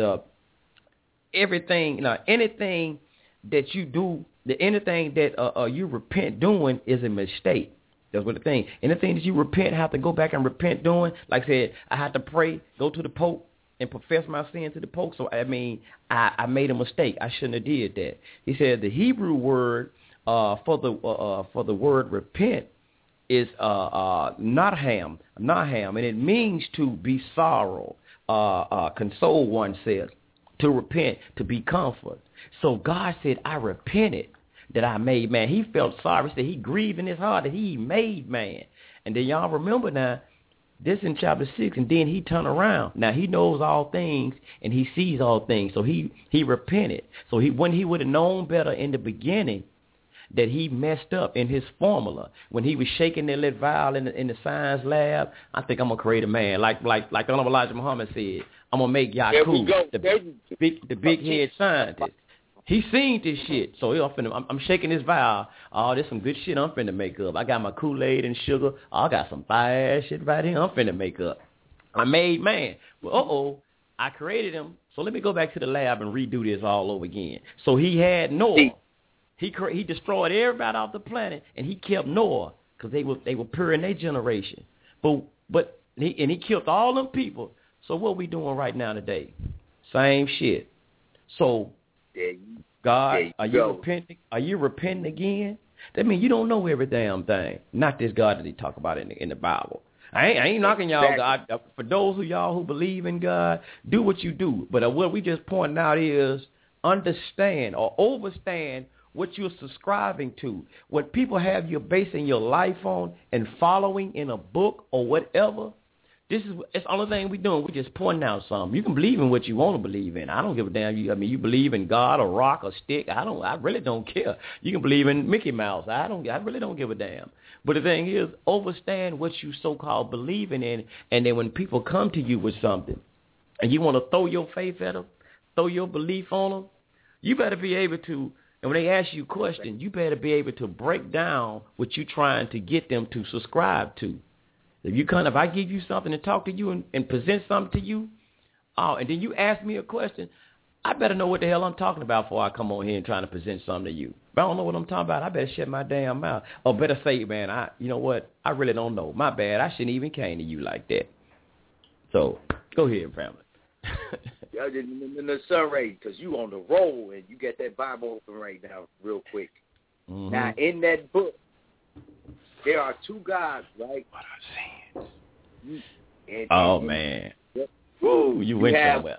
G: anything that you do, anything that you repent doing is a mistake. That's what the thing. Anything that you have to go back and repent doing. Like I said, I have to pray, go to the Pope, and profess my sin to the Pope. So, I made a mistake. I shouldn't have did that. He said the Hebrew word for the word repent is naham, and it means to be sorrow, console oneself, to repent, to be comfort. So God said, I repented that I made man. He felt sorry. He said he grieved in his heart that he made man. And then y'all remember now, this in chapter 6, and then he turned around. Now he knows all things and he sees all things. So he repented. So when he would have known better in the beginning that he messed up in his formula, when he was shaking that little vial in the science lab, I think I'm gonna create a man. Like Honorable Elijah Muhammad said, I'm gonna make Yaku the big head scientist. He seen this shit, so I'm shaking this vial. Oh, there's some good shit I'm finna make up. I got my Kool-Aid and sugar. Oh, I got some fire shit right here I'm finna make up. I made man. Well, I created him, So let me go back to the lab and redo this all over again. So he had Noah. He destroyed everybody off the planet, and he kept Noah because they were pure in their generation. But he killed all them people. So what we doing right now today? Same shit. So God, are you repenting? Are you repenting again? That means you don't know every damn thing. Not this God that he talk about in the Bible. I ain't knocking y'all. God, for those of y'all who believe in God, do what you do. But what we just pointing out is understand or overstand what you're subscribing to. What people have you basing your life on and following in a book or whatever. It's the only thing we're doing. We're just pointing out something. You can believe in what you want to believe in. I don't give a damn. You believe in God or rock or stick. I really don't care. You can believe in Mickey Mouse. I really don't give a damn. But the thing is, understand what you so-called believing in, and then when people come to you with something, and you want to throw your faith at them, throw your belief on them, you better be able to, and when they ask you questions, you better be able to break down what you're trying to get them to subscribe to. If I give you something and talk to you and present something to you, and then you ask me a question, I better know what the hell I'm talking about before I come on here and trying to present something to you. If I don't know what I'm talking about, I better shut my damn mouth. Or better say, man, you know what? I really don't know. My bad. I shouldn't even came to you like that. So, go ahead, family.
J: The Sunray, because you on the roll and you get that Bible open right now real quick. Mm-hmm. Now, in that book, there are two gods, right? What I'm saying.
G: Man. Woo, you went somewhere.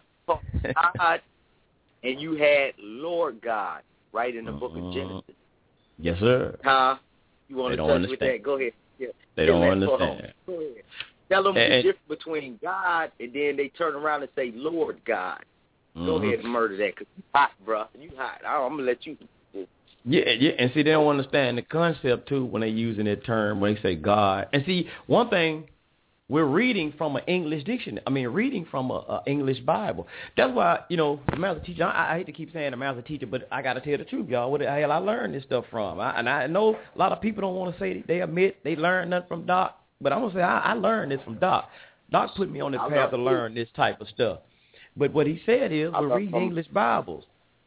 J: God, and you had Lord God, right, in the book of Genesis.
G: Yes, sir.
J: You want to touch with that? Go ahead. Yeah.
G: They don't understand.
J: Go ahead. Tell them the difference between God, and then they turn around and say Lord God. Go ahead and murder that, because you hot, bro. You hot. I'm going to let you...
G: Yeah, and see, they don't understand the concept, too, when they're using that term, when they say God. And see, one thing... We're reading from an English dictionary. Reading from an English Bible. That's why, the master teacher, I hate to keep saying the master teacher, but I got to tell the truth, y'all. Where the hell I learned this stuff from? I know a lot of people don't want to say they admit they learned nothing from Doc, but I'm going to say I learned this from Doc. Doc put me on this path to learn this type of stuff. But what he said is we're reading English Bibles.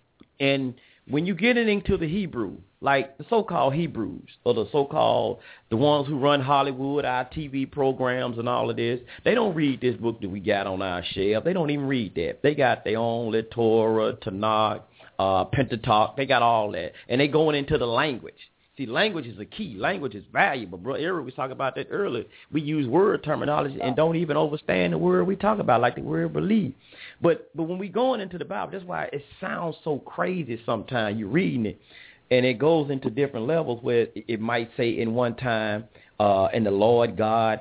G: And when you get into the Hebrew, like the so-called Hebrews, or the ones who run Hollywood, our TV programs and all of this, they don't read this book that we got on our shelf. They don't even read that. They got their own little Torah, Tanakh, Pentateuch. They got all that. And they going into the language. See, language is a key. Language is valuable, bro. Eric was talking about that earlier. We use word terminology and don't even understand the word we talk about, like the word believe. But when we going into the Bible, that's why it sounds so crazy sometimes. You're reading it, and it goes into different levels where it might say in one time, and the Lord God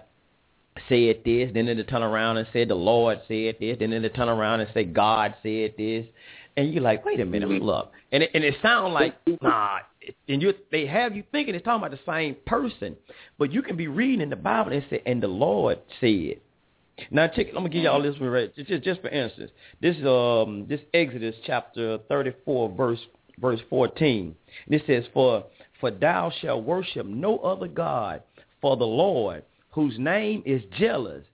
G: said this, then it'll turn around and say the Lord said this, then it'll turn around and say God said this. And you're like, wait a minute, hold up. And it sounds like, nah. And they have you thinking it's talking about the same person. But you can be reading in the Bible and say, and the Lord said. Now, check it. I'm going to give you all this one right. Just for instance. This Exodus chapter 34, verse 14. And it says, For thou shalt worship no other God, for the Lord, whose name is jealous,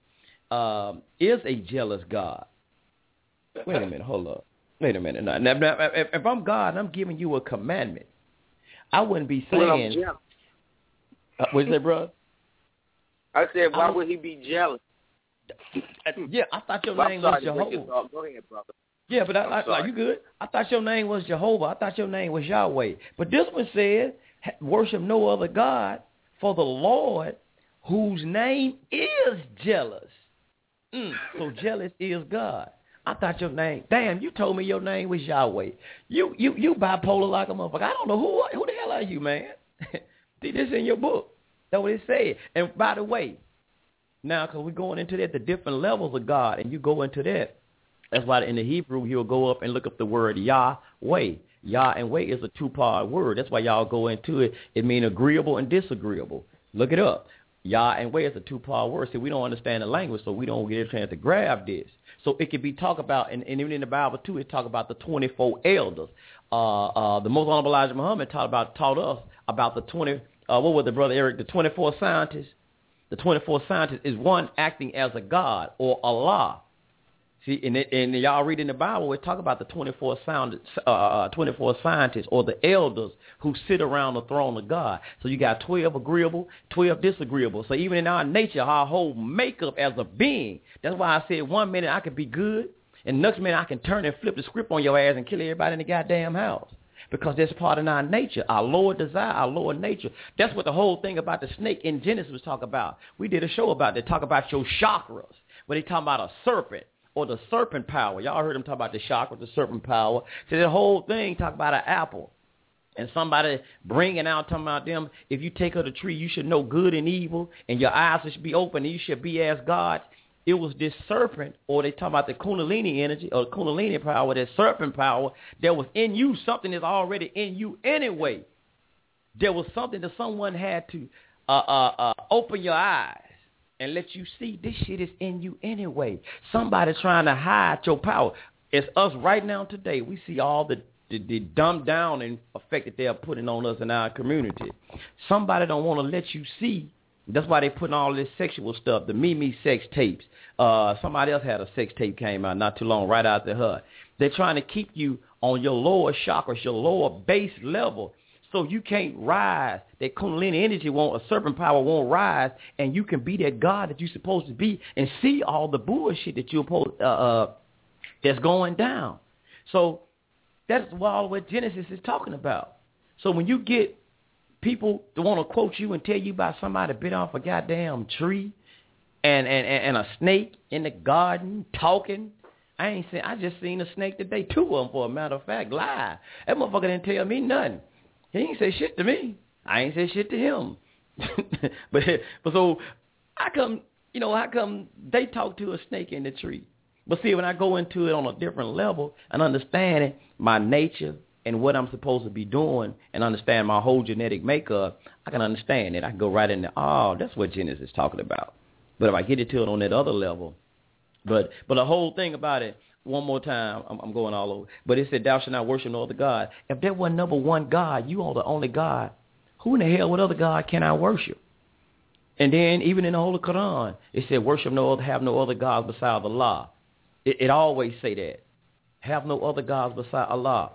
G: is a jealous God. Wait a minute, hold up. Wait a minute. Now, if I'm God and I'm giving you a commandment, I wouldn't be saying... What is that, bro?
J: I said, why would he be jealous?
G: Yeah, I thought your name was Jehovah.
J: Go ahead, brother.
G: Yeah, but like you good? I thought your name was Jehovah. I thought your name was Yahweh. But this one said, worship no other God, for the Lord, whose name is jealous. So jealous is God. I thought your name. Damn, you told me your name was Yahweh. You bipolar like a motherfucker. I don't know who the hell are you, man? See, this in your book. That's what it said. And by the way, now because we're going into that, the different levels of God, and you go into that. That's why in the Hebrew he'll go up and look up the word Yahweh. Yah and Way is a two-part word. That's why y'all go into it. It means agreeable and disagreeable. Look it up. Yah and Way is a two-part word. See, we don't understand the language, so we don't get a chance to grab this. So it can be talked about, and even in the Bible too, it talk about the 24 elders. The most honorable Elijah Muhammad taught us about the 20. What was the brother Eric? The 24 scientists. The 24 scientists is one acting as a god or Allah. See, and y'all read in the Bible, we talk about the 24 scientists or the elders who sit around the throne of God. So you got 12 agreeable, 12 disagreeable. So even in our nature, our whole makeup as a being, that's why I said 1 minute I could be good, and next minute I can turn and flip the script on your ass and kill everybody in the goddamn house. Because that's part of our nature, our lower desire, our lower nature. That's what the whole thing about the snake in Genesis was talking about. We did a show about that, talk about your chakras, where they talk about a serpent or the serpent power. Y'all heard them talk about the chakras, the serpent power. So the whole thing talk about an apple. And somebody bringing out, talking about them, if you take of the tree, you should know good and evil, and your eyes should be open, and you should be as God. It was this serpent, or they talk about the Kundalini energy, or the Kundalini power, that serpent power that was in you. Something is already in you anyway. There was something that someone had to open your eyes and let you see this shit is in you anyway. Somebody's trying to hide your power. It's us right now today. We see all the dumbed down and effect that they are putting on us in our community. Somebody don't want to let you see. That's why they putting all this sexual stuff, the Mimi sex tapes. Somebody else had a sex tape came out not too long, right after her. They're trying to keep you on your lower chakras, your lower base level, so you can't rise. That Kundalini energy won't, a serpent power won't rise, and you can be that God that you're supposed to be and see all the bullshit that you're supposed that's going down. So that's what Genesis is talking about. So when you get people that want to quote you and tell you about somebody bit off a goddamn tree and a snake in the garden talking. I just seen a snake today, 2 of them, for a matter of fact, live. That motherfucker didn't tell me nothing. He ain't say shit to me. I ain't say shit to him. but so how come they talk to a snake in the tree? But see, when I go into it on a different level and understand my nature and what I'm supposed to be doing and understand my whole genetic makeup, I can understand it. I can go right in there. Oh, that's what Genesis is talking about. But if I get into it on that other level, but the whole thing about it, one more time, I'm going all over. But it said, thou shalt not worship no other God. If there was number one God, you are the only God. Who in the hell, what other God can I worship? And then even in the Holy Quran, it said, worship no other, have no other gods beside Allah. It always say that. Have no other gods beside Allah.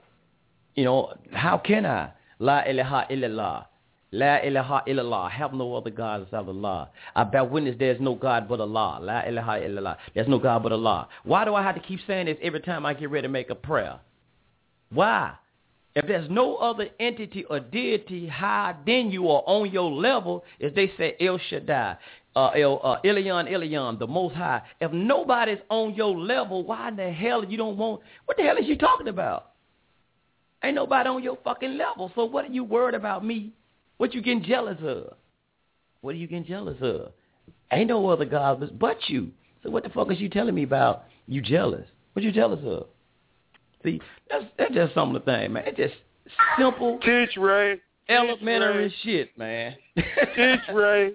G: How can I? La ilaha illallah. La ilaha illallah. Have no other God beside Allah. I bear witness there's no God but Allah. La ilaha illallah. There's no God but Allah. Why do I have to keep saying this every time I get ready to make a prayer? Why? If there's no other entity or deity higher than you or on your level, as they say, El Shaddai, Elyon, the Most High. If nobody's on your level, why in the hell you don't want? What the hell is you talking about? Ain't nobody on your fucking level. So what are you worried about me? What you getting jealous of? What are you getting jealous of? Ain't no other God but you. So what the fuck is you telling me about? You jealous? What you jealous of? See, that's just some of the thing, man. It's just simple,
P: teach Ray,
G: elementary shit, man.
P: Teach Ray.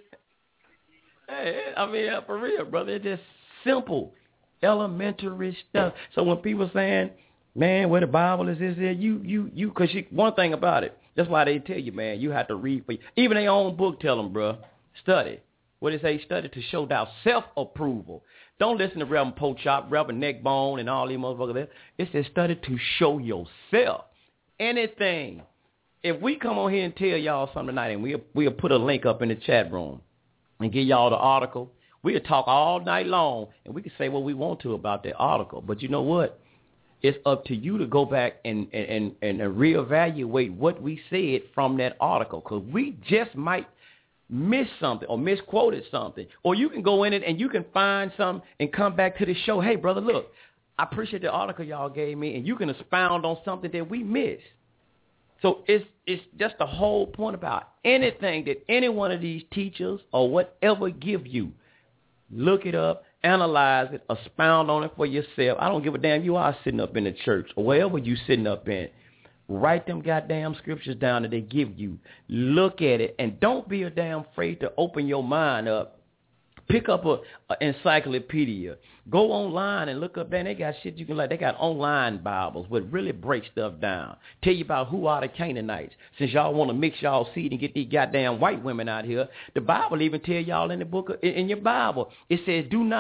G: Hey, I mean, for real, brother. It's just simple, elementary stuff. So when people saying, man, where the Bible is there, because one thing about it, that's why they tell you, man, you have to read for you. Even their own book tell them, bro, study. What they say, study to show thou self-approval. Don't listen to Reverend Pochop, Reverend Neckbone, and all these motherfuckers there. It says study to show yourself. Anything. If we come on here and tell y'all something tonight, and we'll put a link up in the chat room and give y'all the article, we'll talk all night long, and we can say what we want to about that article. But you know what? It's up to you to go back and reevaluate what we said from that article, because we just might miss something or misquoted something. Or you can go in it and you can find something and come back to the show. Hey, brother, look, I appreciate the article y'all gave me, and you can expound on something that we missed. So it's just the whole point about anything that any one of these teachers or whatever give you. Look it up, analyze it, expound on it for yourself. I don't give a damn. You are sitting up in the church or wherever you sitting up in. Write them goddamn scriptures down that they give you. Look at it, and don't be a damn afraid to open your mind up. Pick up a encyclopedia. Go online and look up there. They got shit you can like. They got online Bibles which really break stuff down. Tell you about who are the Canaanites. Since y'all want to mix y'all seed and get these goddamn white women out here, the Bible even tell y'all in the book in your Bible. It says, do not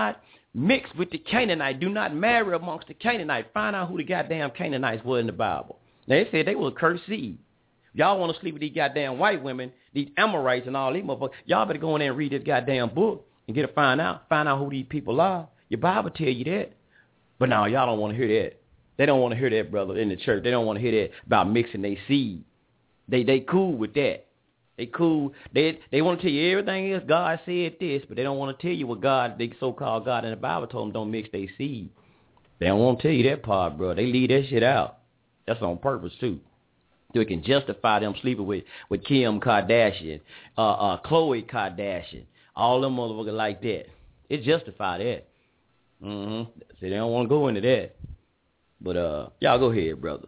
G: mix with the Canaanite. Do not marry amongst the Canaanites. Find out who the goddamn Canaanites were in the Bible. They said they were a cursed seed. Y'all want to sleep with these goddamn white women, these Amorites and all these motherfuckers. Y'all better go in there and read this goddamn book and find out who these people are. Your Bible tell you that. But no, y'all don't want to hear that. They don't want to hear that, brother, in the church. They don't want to hear that about mixing their seed. They cool with that. They cool. They want to tell you everything else. God said this, but they don't want to tell you what God, the so-called God in the Bible, told them don't mix their seed. They don't want to tell you that part, bro. They leave that shit out. That's on purpose, too. So it can justify them sleeping with Kim Kardashian, Khloe Kardashian, all them motherfuckers like that. It justify that. So they don't want to go into that. But y'all go ahead, brother.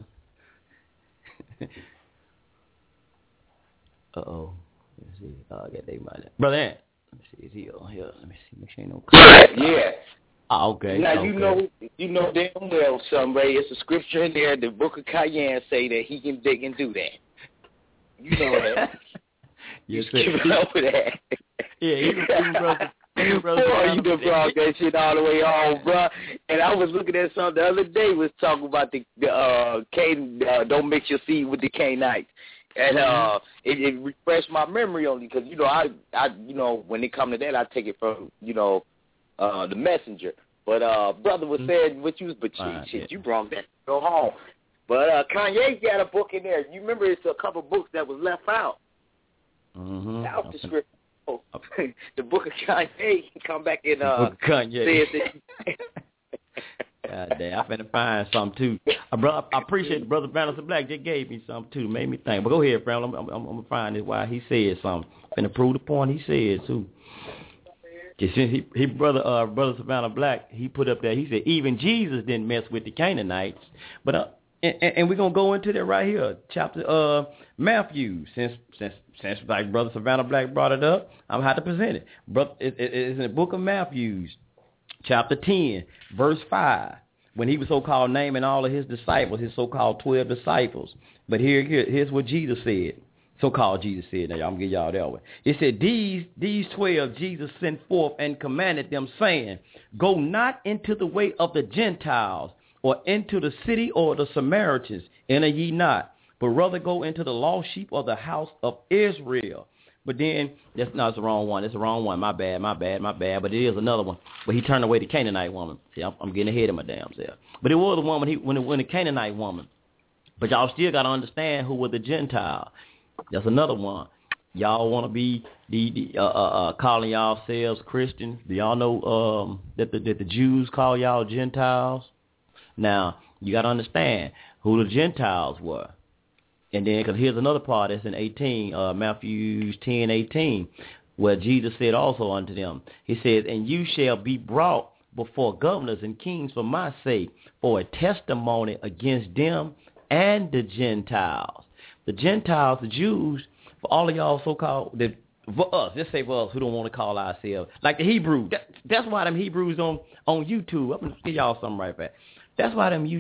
G: Uh-oh. Let's see. I got they mind. Brother Ant. Let me see. Is he on here? Let me see. Make sure ain't no
J: Yeah.
G: Oh, okay.
J: Now,
G: okay.
J: you know damn well, somebody, it's a scripture in there, the book of Cayenne say that they can do that. You know that.
G: Yes,
J: sir. Keep up with that.
G: Yeah, even brother.
J: Boy, you done brought that shit all the way home, bro. And I was looking at something the other day, was talking about the don't mix your seed with the Canaanites. And it refreshed my memory only because, I when it comes to that, I take it from, the messenger. But brother was saying what you was, but shit, you brought that to go home. But Kanye got a book in there. You remember it's a couple books that was left out. Out the script. The book of Kanye come back and
G: Kanye.
J: says that.
G: God damn, I'm finna find something too. I appreciate the brother Balance of Black just gave me something too, made me think. But go ahead, friend. I'm gonna find it why he said something. Finna prove the point he said too. Just since he brother Savannah Black, he put up there. He said even Jesus didn't mess with the Canaanites. But and we're gonna go into that right here, chapter Matthew. Since like brother Savannah Black brought it up, I'm gonna have to present it. Brother, it's in the book of Matthew, chapter 10, verse 5. When he was so-called naming all of his disciples, his so-called 12 disciples. But here's what Jesus said. So-called Jesus said. Now, I'm going to give y'all that one. It said, these 12 Jesus sent forth and commanded them, saying, go not into the way of the Gentiles, or into the city or the Samaritans, enter ye not, but rather go into the lost sheep of the house of Israel. But then, it's the wrong one. It's the wrong one. My bad. But it is another one. But he turned away the Canaanite woman. See, I'm getting ahead of my damn self. But it was the woman, when the Canaanite woman. But y'all still got to understand who were the Gentile. That's another one. Y'all want to be calling yourselves Christians. Do y'all know that the Jews call y'all Gentiles? Now, you got to understand who the Gentiles were. And then, because here's another part that's in 18, Matthew 10:18, where Jesus said also unto them, he says, and you shall be brought before governors and kings for my sake, for a testimony against them and the Gentiles. The Gentiles, the Jews, for all of y'all so-called, for us, let's say for us who don't want to call ourselves, like the Hebrews. That's why them Hebrews on YouTube, I'm going to give y'all something right back. That's why them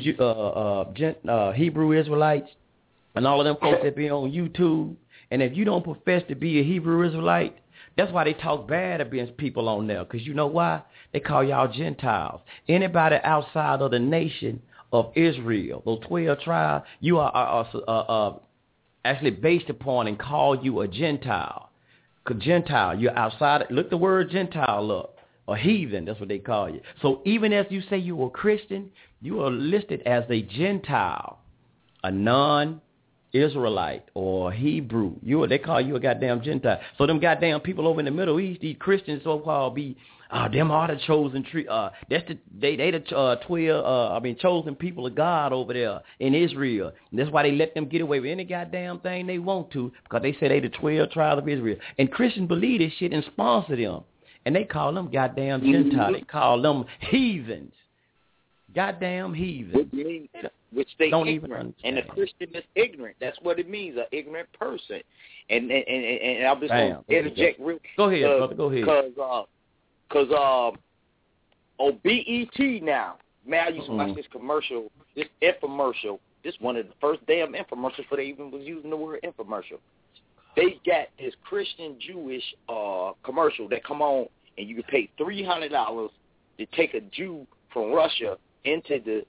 G: Hebrew Israelites, and all of them folks that be on YouTube, and if you don't profess to be a Hebrew Israelite, that's why they talk bad against people on there. Because you know why? They call y'all Gentiles. Anybody outside of the nation of Israel, those 12 tribes, you are actually based upon and call you a Gentile. Because Gentile, you're outside. Look the word Gentile up. Or heathen, that's what they call you. So even as you say you are Christian, you are listed as a Gentile, a non-Israelite or Hebrew. They call you a goddamn Gentile. So them goddamn people over in the Middle East, these Christians so-called be, them are the chosen tree. That's they the 12 chosen people of God over there in Israel. And that's why they let them get away with any goddamn thing they want to, because they say they the 12 tribes of Israel. And Christians believe this shit and sponsor them. And they call them goddamn Gentiles. They call them heathens. Goddamn heathens.
J: Which they
G: don't
J: ignorant.
G: Even understand.
J: And a Christian is ignorant. That's what it means, an ignorant person. And I'm just going to interject real quick.
G: Go ahead, brother. Go ahead.
J: Because on BET now, man, I used to watch this commercial, this infomercial. This one of the first damn infomercials before they even was using the word infomercial. They got this Christian Jewish commercial that come on, and you can pay $300 to take a Jew from Russia into the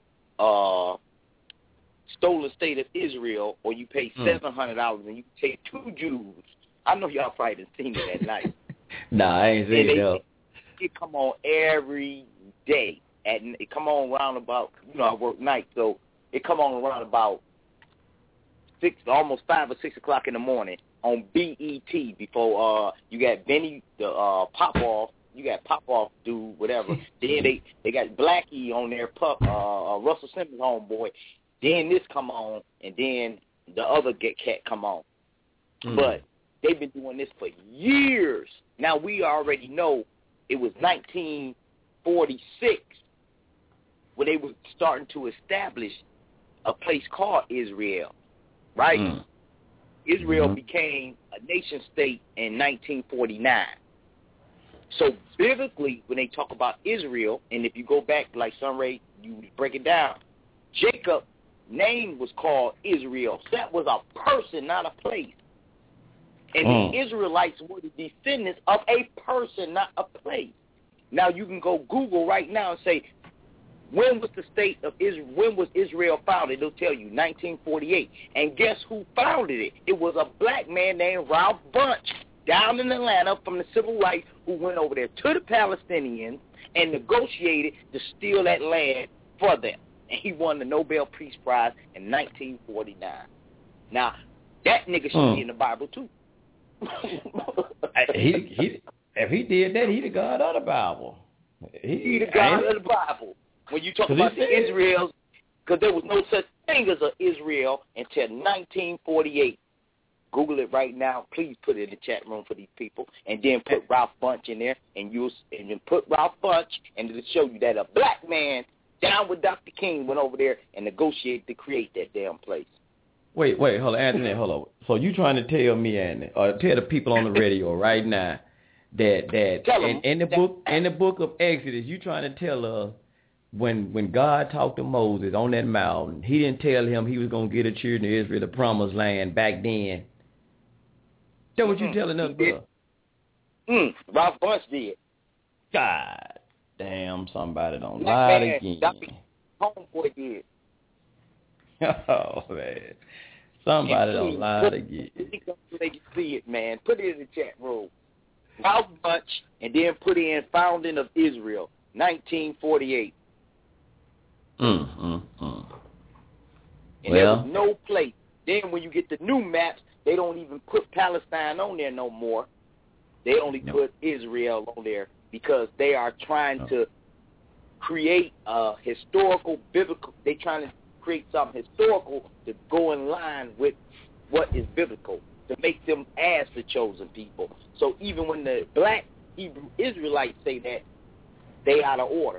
J: stolen state of Israel, or you pay $700 and you take 2 Jews. I know y'all probably done seen it at night.
G: Nah, I ain't seen it though.
J: It come on every day. It come on around about, I work night, so it come on around about almost 5 or 6 o'clock in the morning on BET before you got Benny the Popoff. You got Popoff dude, whatever. Then they got Blackie on there, Russell Simmons homeboy. Then this come on, and then the other cat come on. But they've been doing this for years. Now we already know it was 1946 when they were starting to establish a place called Israel, right? Israel became a nation state in 1949. So biblically, when they talk about Israel, and if you go back, like Sunray, you break it down, Jacob's name was called Israel. So that was a person, not a place. And the Israelites were the descendants of a person, not a place. Now you can go Google right now and say, when was the state of Israel? When was Israel founded? They'll tell you 1948. And guess who founded it? It was a black man named Ralph Bunche down in Atlanta from the civil rights who went over there to the Palestinians and negotiated to steal that land for them. And he won the Nobel Peace Prize in 1949. Now that nigga should be in the Bible too.
G: If he did that, he the God of the Bible.
J: He the God of the Bible. When you talk about the Israels, because there was no such thing as an Israel until 1948. Google it right now. Please put it in the chat room for these people, and then put Ralph Bunche in there, and then put Ralph Bunche, and it'll show you that a black man down with Dr. King went over there and negotiated to create that damn place.
G: Wait, hold on, Anthony, hold on. So you trying to tell me, Anthony, or tell the people on the radio right now that in the book of Exodus, you trying to tell us when God talked to Moses on that mountain, he didn't tell him he was going to get the children of Israel the promised land back then. That's what you telling us, bro.
J: Ralph Bunche did.
G: God damn, somebody don't lie again.
J: Dr. Homeboy did.
G: Oh, man. Somebody don't lie again.
J: So they can see it, man. Put it in the chat room. Ralph Bunche, and then put in founding of Israel, 1948. And there was no place. Then when you get the new maps, they don't even put Palestine on there no more. They only put Israel on there because they are trying to create a historical, biblical. They're trying to create something historical to go in line with what is biblical, to make them as the chosen people. So even when the black Hebrew Israelites say that, they out of order.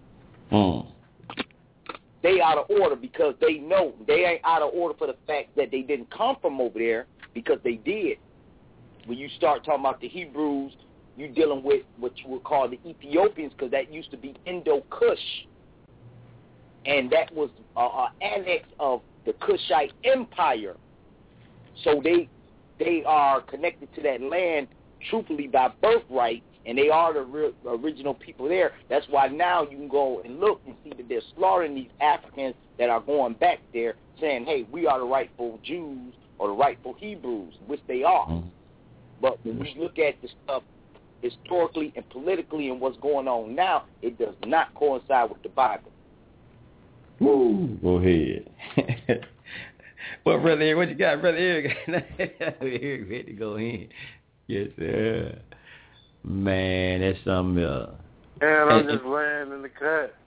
J: They out of order because they know they ain't out of order for the fact that they didn't come from over there, because they did. When you start talking about the Hebrews, you're dealing with what you would call the Ethiopians, because that used to be Indo-Kush. And that was an annex of the Kushite Empire. So they are connected to that land truthfully by birthright, and they are the original people there. That's why now you can go and look and see that they're slaughtering these Africans that are going back there, saying, hey, we are the rightful Jews or the rightful Hebrews, which they are. But when we look at the stuff historically and politically and what's going on now, it does not coincide with the Bible.
G: Woo, go ahead. Well, Brother Eric, what you got, Brother Eric? Eric ready to go in. Yes, sir. Man, that's something else.
P: And I'm just laying in the cut.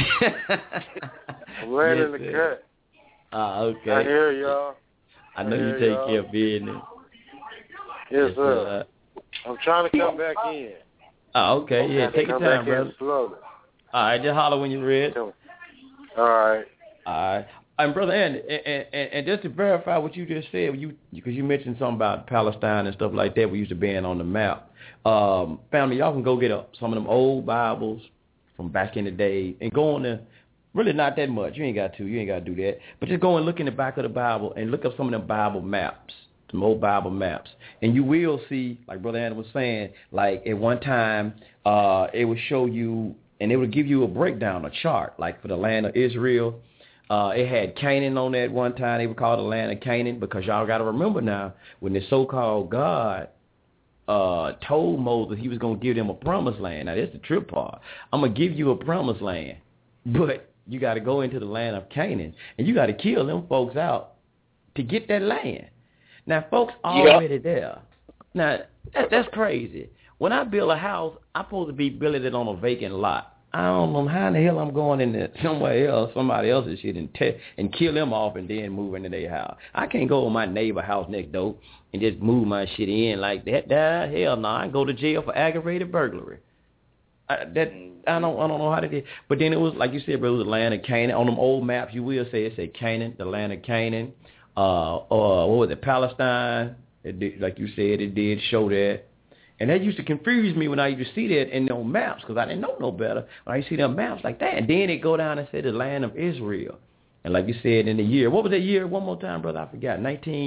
P: I'm laying in the cut.
G: Okay.
P: I hear y'all.
G: I know you take care of business.
P: Yes, sir. I'm trying to come back in.
G: Okay. Yeah, take your time, brother.
P: Slowly.
G: All right, just holler when you're ready.
P: All right.
G: And Brother Andy, and just to verify what you just said, because you mentioned something about Palestine and stuff like that, we used to ban on the map. Family, y'all can go get some of them old Bibles from back in the day and go on there. Really not that much. You ain't got to do that. But just go and look in the back of the Bible and look up some of them Bible maps, some old Bible maps. And you will see, like Brother Andy was saying, like at one time, it would show you and it would give you a breakdown, a chart, like for the land of Israel. It had Canaan on that one time. They would call it the land of Canaan because y'all got to remember now, when the so-called God told Moses he was going to give them a promised land. Now, that's the trip part. I'm going to give you a promised land, but you got to go into the land of Canaan, and you got to kill them folks out to get that land. Now, folks already there. Now, that's crazy. When I build a house, I'm supposed to be building it on a vacant lot. I don't know how in the hell I'm going into somewhere else, somebody else's shit, and kill them off and then move into their house. I can't go to my neighbor house next door and just move my shit in like that. Hell no, I go to jail for aggravated burglary. I don't know how to do. But then it was like you said, bro, it was the land of Canaan. On them old maps, you will say it said Canaan, the land of Canaan. What was it, Palestine? It did, like you said, it did show that. And that used to confuse me when I used to see that in those maps because I didn't know no better. When I used to see them maps like that, and then it go down and say the land of Israel. And like you said, in the year, what was that year? One more time, brother, I forgot.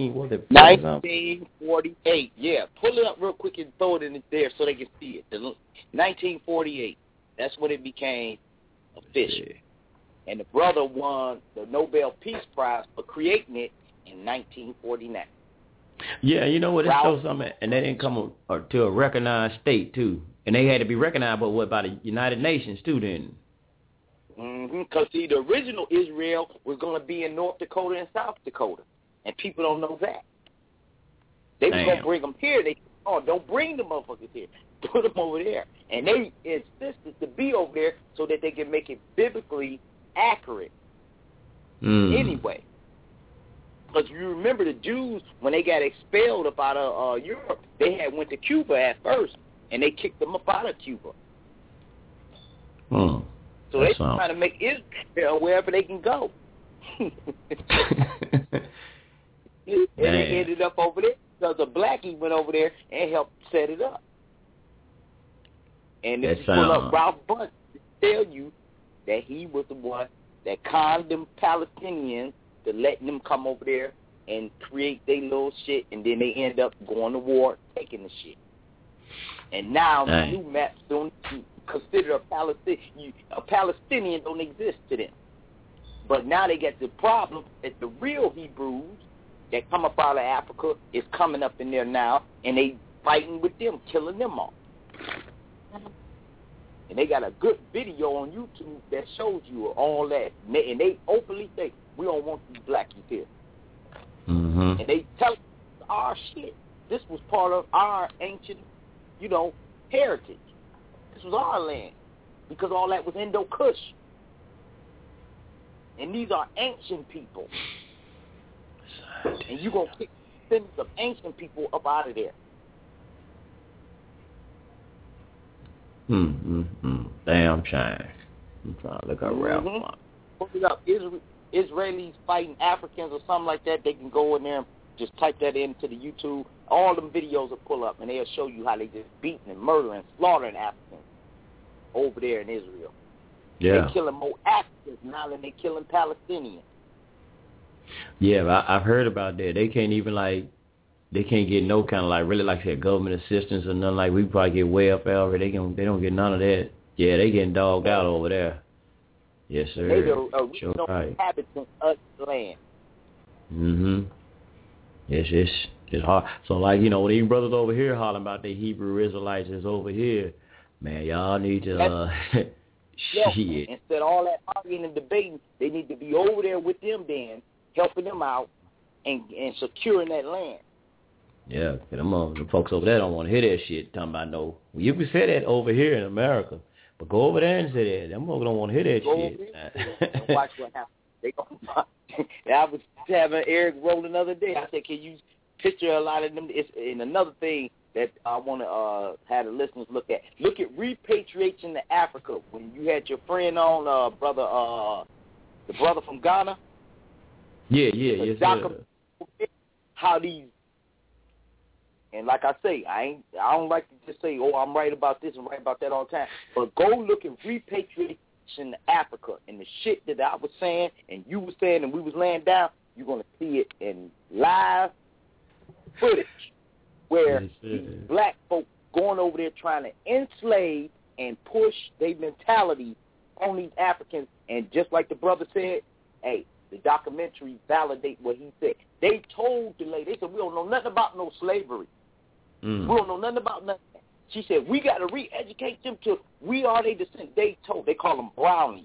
J: 1948. Yeah, pull it up real quick and throw it in there so they can see it. 1948. That's when it became official. Yeah. And the brother won the Nobel Peace Prize for creating it in 1949.
G: Yeah, you know what? It shows something, and they didn't come to a recognized state too, and they had to be recognized, but what by the United Nations too, then?
J: Because see, the original Israel was going to be in North Dakota and South Dakota, and people don't know that. They were going to bring them here. They don't bring the motherfuckers here. Put them over there, and they insisted to be over there so that they can make it biblically accurate. Anyway. Because you remember the Jews, when they got expelled up out of Europe, they had went to Cuba at first, and they kicked them up out of Cuba. So they're trying to make Israel wherever they can go. And they ended up over there because a blackie went over there and helped set it up. And if you pull up Ralph Bunche to tell you that he was the one that conned them Palestinians to letting them come over there and create their little shit, and then they end up going to war, taking the shit. And now the new maps don't consider a Palestinian don't exist to them. But now they get the problem that the real Hebrews that come up out of Africa is coming up in there now, and they fighting with them, killing them off. And they got a good video on YouTube that shows you all that. And they openly say, we don't want these blackies here. And they tell us our shit. This was part of our ancient, heritage. This was our land. Because all that was Indo-Kush. And these are ancient people. And you're going to kick descendants of ancient people up out of there.
G: Damn shame. I'm trying to look up Ralph.
J: Look it up. Israelis fighting Africans or something like that. They can go in there and just type that into the YouTube. All them videos will pull up, and they'll show you how they just beating and murdering, slaughtering Africans over there in Israel.
G: Yeah.
J: They're killing more Africans now than they're killing Palestinians.
G: Yeah, I've heard about that. They can't even they can't get no kind of really like I said government assistance or nothing like we probably get way up there. They don't get none of that. Yeah, they getting dogged out over there. Yes, sir.
J: They the original inhabitants of the land.
G: Yes, it's hard. So when these brothers over here hollering about the Hebrew Israelites is over here, man, y'all need to shit.
J: Instead of all that arguing and debating, they need to be over there with them then, helping them out and securing that land.
G: Yeah, the folks over there don't want to hear that shit. Talking about well, you can say that over here in America, but go over there and say that. Them folks don't want to hear that shit.
J: And watch what happens. I was having Eric roll another day. I said, can you picture a lot of them? And another thing that I want to have the listeners look at. Look at repatriation to Africa. When you had your friend on, the brother from Ghana.
G: Yeah, yes,
J: how these. And like I say, I don't like to just say, I'm right about this and right about that all the time. But go look at repatriation to Africa and the shit that I was saying and you were saying and we was laying down, you're going to see it in live footage where these black folks going over there trying to enslave and push their mentality on these Africans. And just like the brother said, hey, the documentary validate what he said. They told the lady, they said, we don't know nothing about no slavery. We don't know nothing about nothing. She said, we got to re-educate them to, we are their descendants. They call them brownies.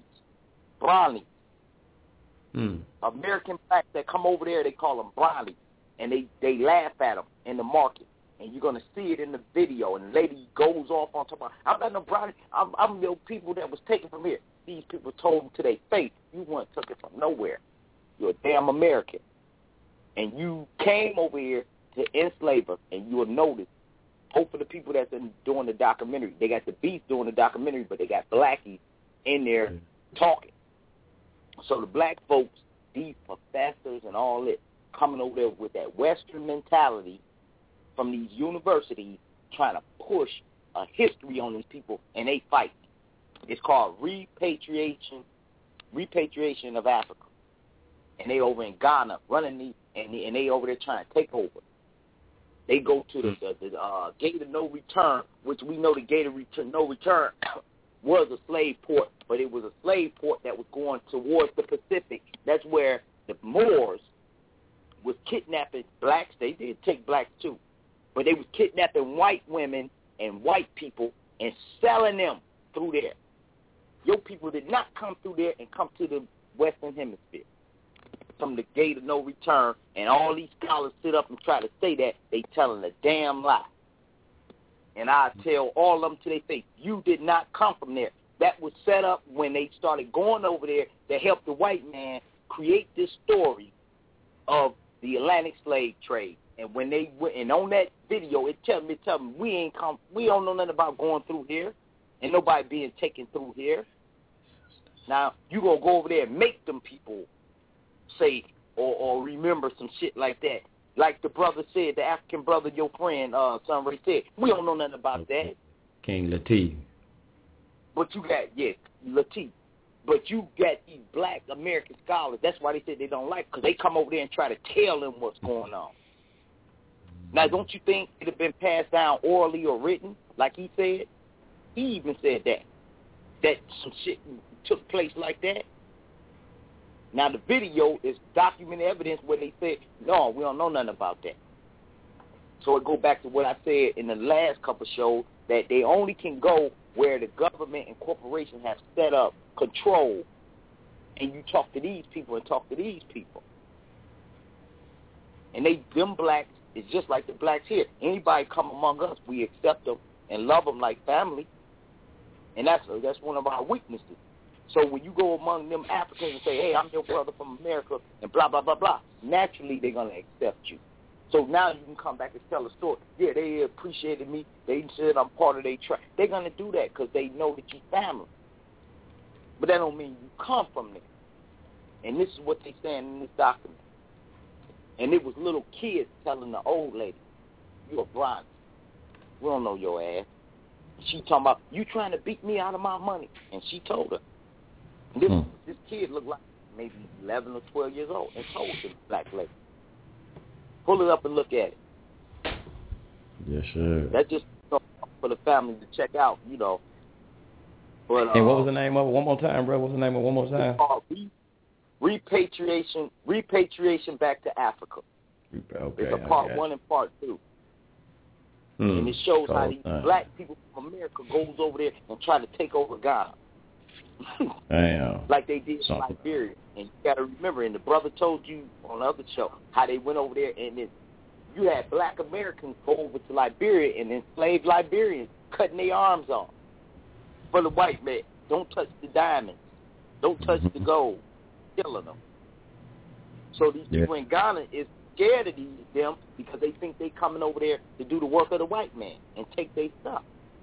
J: American blacks that come over there, they call them brownies. And they laugh at them in the market. And you're going to see it in the video. And the lady goes off on top of, I'm not no brownie. I'm the people that was taken from here. These people told them to their face, you weren't took it from nowhere. You're a damn American. And you came over here to enslave us. And you'll notice, both of the people that's doing the documentary, they got the beast doing the documentary, but they got blackies in there talking. So the black folks, these professors and all that, coming over there with that Western mentality from these universities, trying to push a history on these people, and they fight. It's called repatriation of Africa. And they over in Ghana running these, and they over there trying to take over. They go to the gate of no return, which we know the gate of no return was a slave port, but it was a slave port that was going towards the Pacific. That's where the Moors was kidnapping blacks. They did take blacks too, but they was kidnapping white women and white people and selling them through there. Your people did not come through there and come to the Western Hemisphere from the gate of no return, and all these scholars sit up and try to say that. They telling a damn lie. And I tell all of them to their face, you did not come from there. That was set up when they started going over there to help the white man create this story of the Atlantic slave trade. And when they went, and on that video, it tell them we don't know nothing about going through here, and nobody being taken through here. Now you gonna go over there and make them people say or remember some shit like that. Like the brother said, the African brother, your friend, Son Ray said, we don't know nothing about that.
G: King Latif.
J: But you got, Latif. But you got these black American scholars. That's why they said they don't like, because they come over there and try to tell them what's going on. Now, don't you think it have been passed down orally or written, like he said? He even said that some shit took place like that. Now, the video is documented evidence where they said, no, we don't know nothing about that. So it go back to what I said in the last couple shows, that they only can go where the government and corporations have set up control, and you talk to these people and talk to these people. And them blacks is just like the blacks here. Anybody come among us, we accept them and love them like family, and that's one of our weaknesses. So when you go among them Africans and say, hey, I'm your brother from America, and blah, blah, blah, blah, naturally they're going to accept you. So now you can come back and tell a story. Yeah, they appreciated me. They said I'm part of their tribe. They're going to do that because they know that you family. But that don't mean you come from there. And this is what they saying in this document. And it was little kids telling the old lady, you a bronze. We don't know your ass. She talking about, you trying to beat me out of my money. And she told her. This kid looked like maybe 11 or 12 years old and told the black lady. Pull it up and look at it.
G: Yes, sir.
J: That's just for the family to check out, you know. But,
G: and what was the name of it? One more time, bro. What's the name of it? One more time.
J: It's called Repatriation Back to Africa.
G: Okay,
J: it's a part 1 and part 2. And it shows how these black people from America goes over there and try to take over Ghana. Like they did in Liberia. And you got to remember, and the brother told you on the other show, how they went over there, and then you had black Americans go over to Liberia and enslaved Liberians, cutting their arms off for the white man. Don't touch the diamonds. Don't touch the gold. Killing them. So these people in Ghana is scared of them because they think they coming over there to do the work of the white man and take their stuff.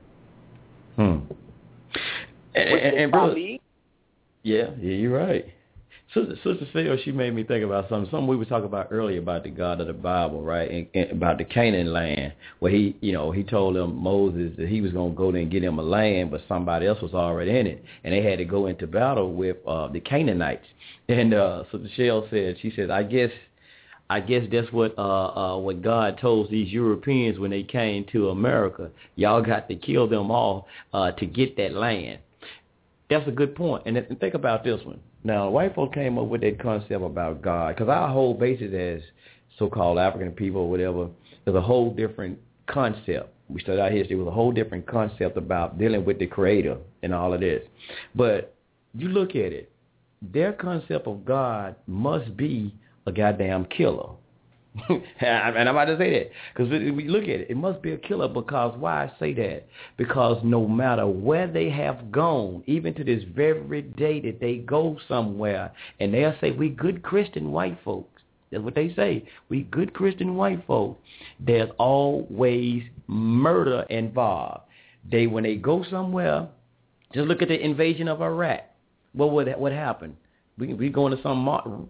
G: And brother, yeah, you're right. Sister Phil, she made me think about something we were talking about earlier about the God of the Bible, right? And about the Canaan land, where he told them, Moses, that he was going to go there and get him a land, but somebody else was already in it, and they had to go into battle with the Canaanites. And Sister Shell said, I guess I guess that's what God told these Europeans when they came to America. Y'all got to kill them all to get that land. That's a good point. And think about this one. Now, white folks came up with that concept about God, because our whole basis as so-called African people or whatever is a whole different concept. We studied our history with a whole different concept about dealing with the Creator and all of this. But you look at it, their concept of God must be a goddamn killer. And I'm about to say that because we look at it, it must be a killer. Because why I say that? Because no matter where they have gone, even to this very day that they go somewhere and they'll say, we good Christian white folks. That's what they say. We good Christian white folks. There's always murder involved. When they go somewhere, just look at the invasion of Iraq. What happened? We go into some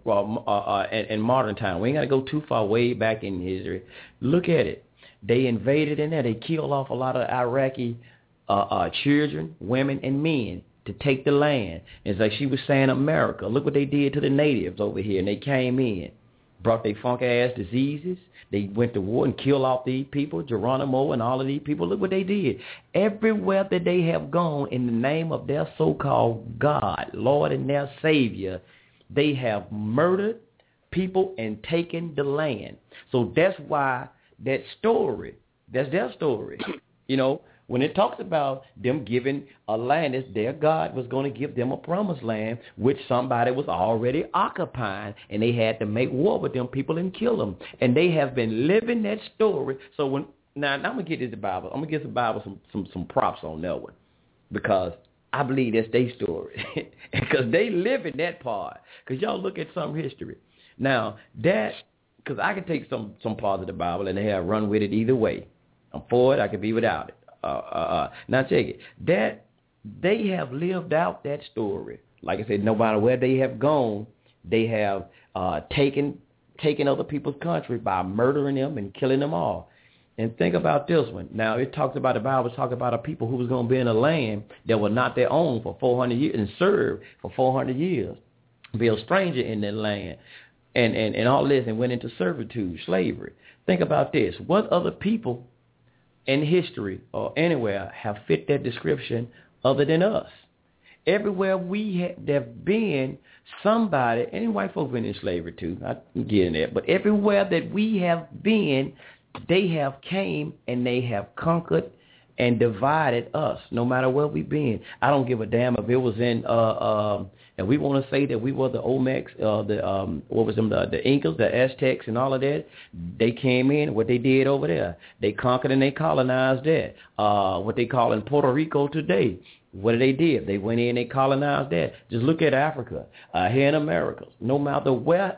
G: in modern time. We ain't got to go too far way back in history. Look at it. They invaded in there. They killed off a lot of Iraqi children, women, and men to take the land. It's like she was saying, America. Look what they did to the natives over here. And they came in, brought their funky-ass diseases. They went to war and killed off these people, Geronimo and all of these people. Look what they did. Everywhere that they have gone in the name of their so-called God, Lord and their Savior, they have murdered people and taken the land. So that's why that story, that's their story. You know, when it talks about them giving a land, it's their God was going to give them a promised land, which somebody was already occupying, and they had to make war with them people and kill them. And they have been living that story. So now I'm going to get this Bible. I'm going to give the Bible some props on that one, because I believe that's their story. Because they live in that part. Because y'all look at some history. Now, because I can take some parts of the Bible and they have run with it either way. I'm for it. I can be without it. Now check it. That they have lived out that story. Like I said, no matter where they have gone, they have taken other people's country by murdering them and killing them all. And think about this one. Now it talks about, the Bible talks about a people who was going to be in a land that was not their own for 400 years and serve for 400 years, be a stranger in that land, and all this, and went into servitude, slavery. Think about this. What other people in history or anywhere have fit that description other than us? Everywhere we have been, somebody, any white folks been in slavery too, I'm getting that, but everywhere that we have been, they have came and they have conquered and divided us, no matter where we've been. I don't give a damn if it was in, and we want to say that we were the Olmecs, the Incas, the Aztecs, and all of that. They came in, what they did over there. They conquered and they colonized that. What they call in Puerto Rico today. What they did? They went in, they colonized that. Just look at Africa, here in America. No matter where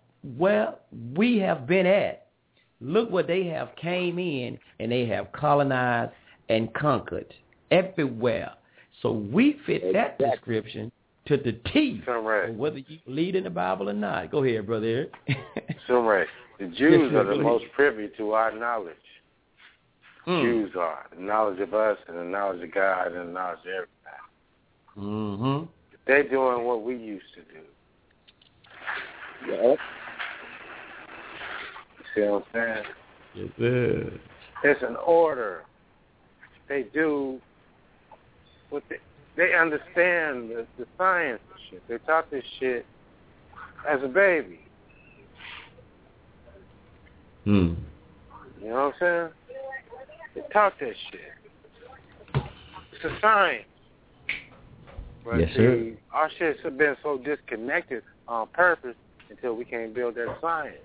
G: we have been at, look what they have came in and they have colonized and conquered everywhere. So we fit that description to the T, whether you lead in the Bible or not. Go ahead, Brother Eric.
P: So right. The Jews are the most privy to our knowledge. Jews are. The knowledge of us and the knowledge of God and the knowledge of everybody.
G: Mm-hmm.
P: They're doing what we used to do.
J: Yeah.
P: See what I'm saying?
G: Yes, sir.
P: It's an order. They do what they understand the science and shit. They taught this shit as a baby.
G: You
P: know what I'm saying? They taught that shit. It's a science. But
G: yes, sir.
P: Our shit's been so disconnected on purpose until we can't build that science.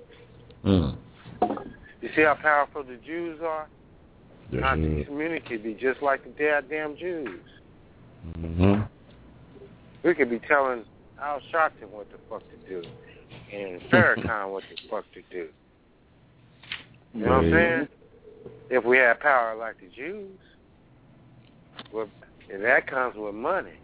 P: You see how powerful the Jews are?
G: Yes,
P: Our community be just like the goddamn Jews.
G: Mm-hmm.
P: We could be telling Al Sharpton what the fuck to do and Farrakhan what the fuck to do. You know what I'm saying? If we had power like the Jews, well, and that comes with money.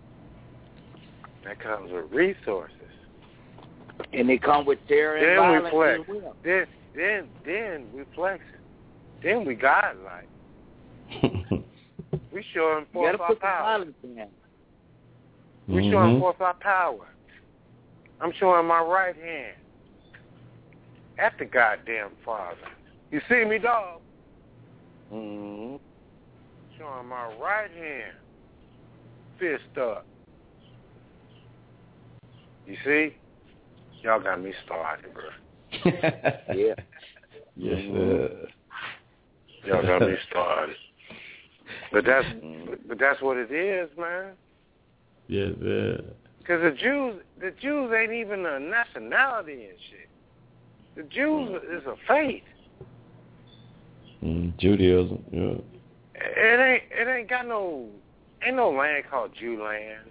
P: That comes with resources.
J: And they come with terror and
P: then
J: violence
P: we flex.
J: as well.
P: Then we flex it. Then we godlike. We show them forth our power. We show them forth our power. I'm showing my right hand. at the goddamn Father. You see me, dog?
J: Mm-hmm.
P: Showing my right hand, fist up. You see? Y'all got me started, bro.
J: Yeah.
G: Yes, sir.
P: Y'all got me started. But that's what it is, man.
G: Yes, sir.
P: Because the Jews ain't even a nationality and shit. The Jews is a faith.
G: Judaism, yeah.
P: It ain't got no land called Jew land.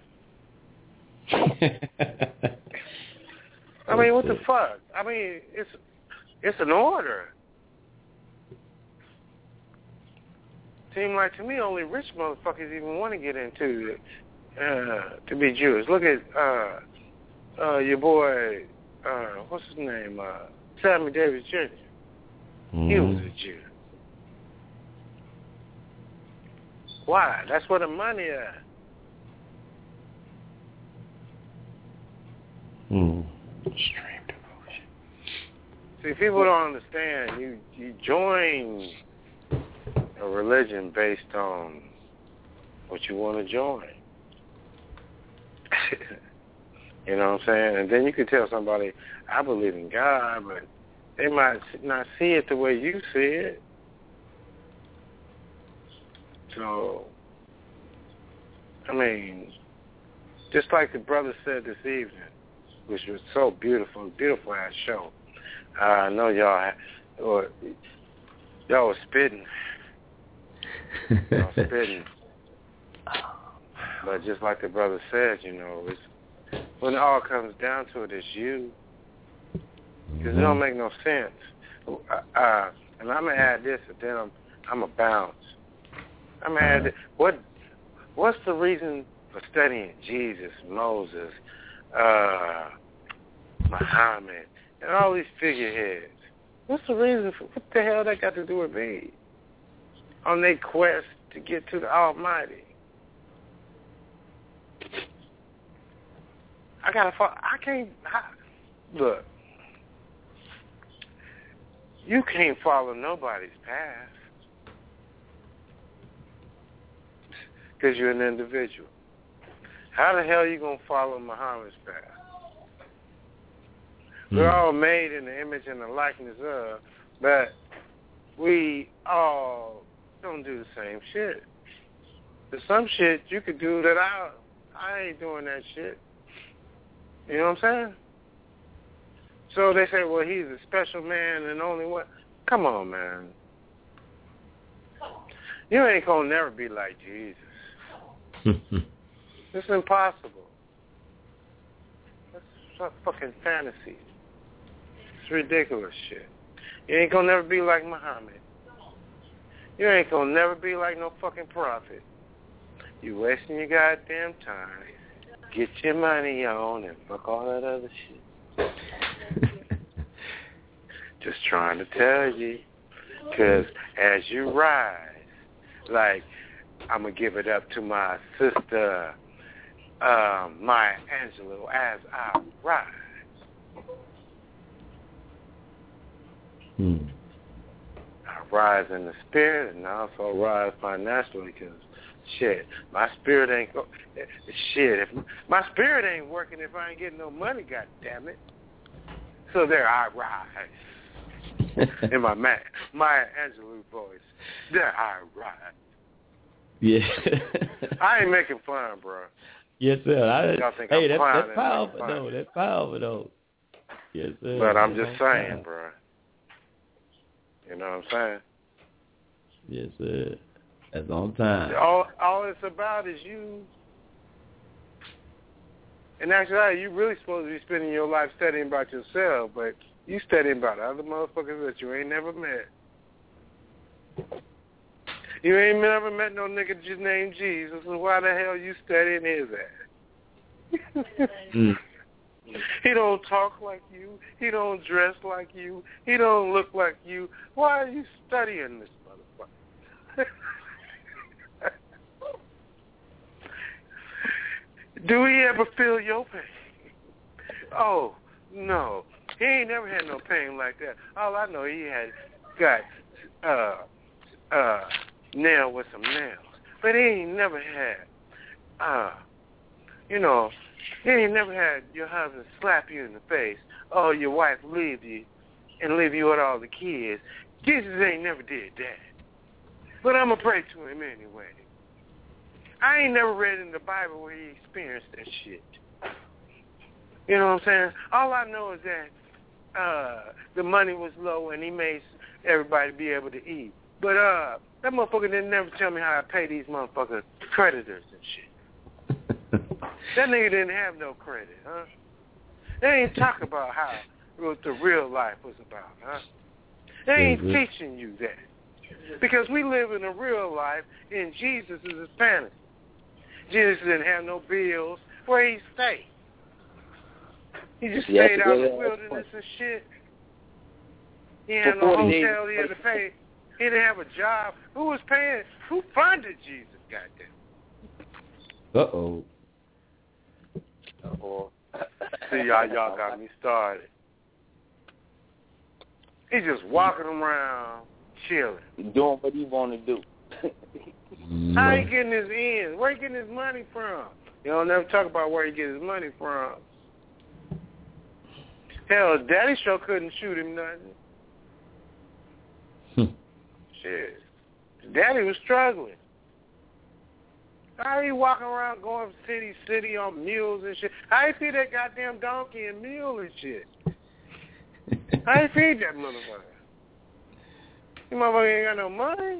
P: I mean, what the fuck? I mean, it's an order. Seem like to me only rich motherfuckers even want to get into it to be Jewish. Look at your boy, what's his name? Sammy Davis Jr. He was a Jew. Why? That's where the money at.
G: Extreme devotion.
P: See, people don't understand. You join a religion based on what you want to join. You know what I'm saying? And then you can tell somebody, I believe in God, but they might not see it the way you see it. So, I mean, just like the brother said this evening, which was so beautiful ass show. I know y'all was spitting. Y'all spitting. But just like the brother said, you know, it's, when it all comes down to it, it's you. Because it don't make no sense. And I'm going to add this, and then I'm going to bounce. I'm going to add this. What's the reason for studying Jesus, Moses, Muhammad, and all these figureheads? What's the reason for, what the hell that got to do with me? On their quest to get to the Almighty. Look, you can't follow nobody's path because you're an individual. How the hell are you going to follow Muhammad's path? We're all made in the image and the likeness of, but we all don't do the same shit. There's some shit you could do that I ain't doing that shit. You know what I'm saying? So they say, well, he's a special man and only one. Come on, man. You ain't going to never be like Jesus. It's impossible. That's fucking fantasy. It's ridiculous shit. You ain't going to never be like Muhammad. You ain't going to never be like no fucking prophet. You wasting your goddamn time. Get your money on and fuck all that other shit. Just trying to tell you. Because as you rise, like, I'm going to give it up to my sister, Maya Angelou, as I rise. I rise in the spirit and I also rise financially because, shit, my spirit ain't if my spirit ain't working if I ain't getting no money, God damn it. So there I rise. In my Maya Angelou voice. There I rise.
G: Yeah.
P: I ain't making fun, bro.
G: Yes, sir.
P: Y'all think
G: hey,
P: I'm
G: that's powerful, though. That's powerful, though. Yes, sir.
P: But I'm just saying, bro. You know what I'm saying?
G: Yes, sir. That's on time.
P: All it's about is you. In actuality, you really supposed to be spending your life studying about yourself, but you studying about other motherfuckers that you ain't never met. You ain't never met no nigga just named Jesus, so why the hell you studying his ass? He don't talk like you. He don't dress like you. He don't look like you. Why are you studying this motherfucker? Do he ever feel your pain? Oh, no. He ain't never had no pain like that. All I know, he had got nailed with some nails. But he ain't never had, you know, he ain't never had your husband slap you in the face. Oh, your wife leave you and leave you with all the kids. Jesus ain't never did that. But I'm going to pray to him anyway. I ain't never read in the Bible where he experienced that shit. You know what I'm saying? All I know is that the money was low and he made everybody be able to eat. But that motherfucker didn't never tell me how to pay these motherfucking creditors and shit. That nigga didn't have no credit, huh? They ain't talk about how what the real life was about, huh? They ain't teaching you that. Because we live in a real life and Jesus is a fantasy. Jesus didn't have no bills. Where he stayed? He just stayed out in the wilderness and shit. He had no hotel he had to pay. He didn't have a job. Who was paying? Who funded Jesus, goddamn?
G: Uh-oh.
P: See, y'all got me started. He's just walking around, chilling.
J: Doing what he want to do.
P: How he getting his ends? Where he getting his money from? You don't never talk about where he get his money from. Hell, his daddy sure couldn't shoot him nothing. Shit. His daddy was struggling. How he walking around going from city to city on mules and shit? How he feed that goddamn donkey and mule and shit? How he feed that motherfucker? You motherfucker ain't got no money.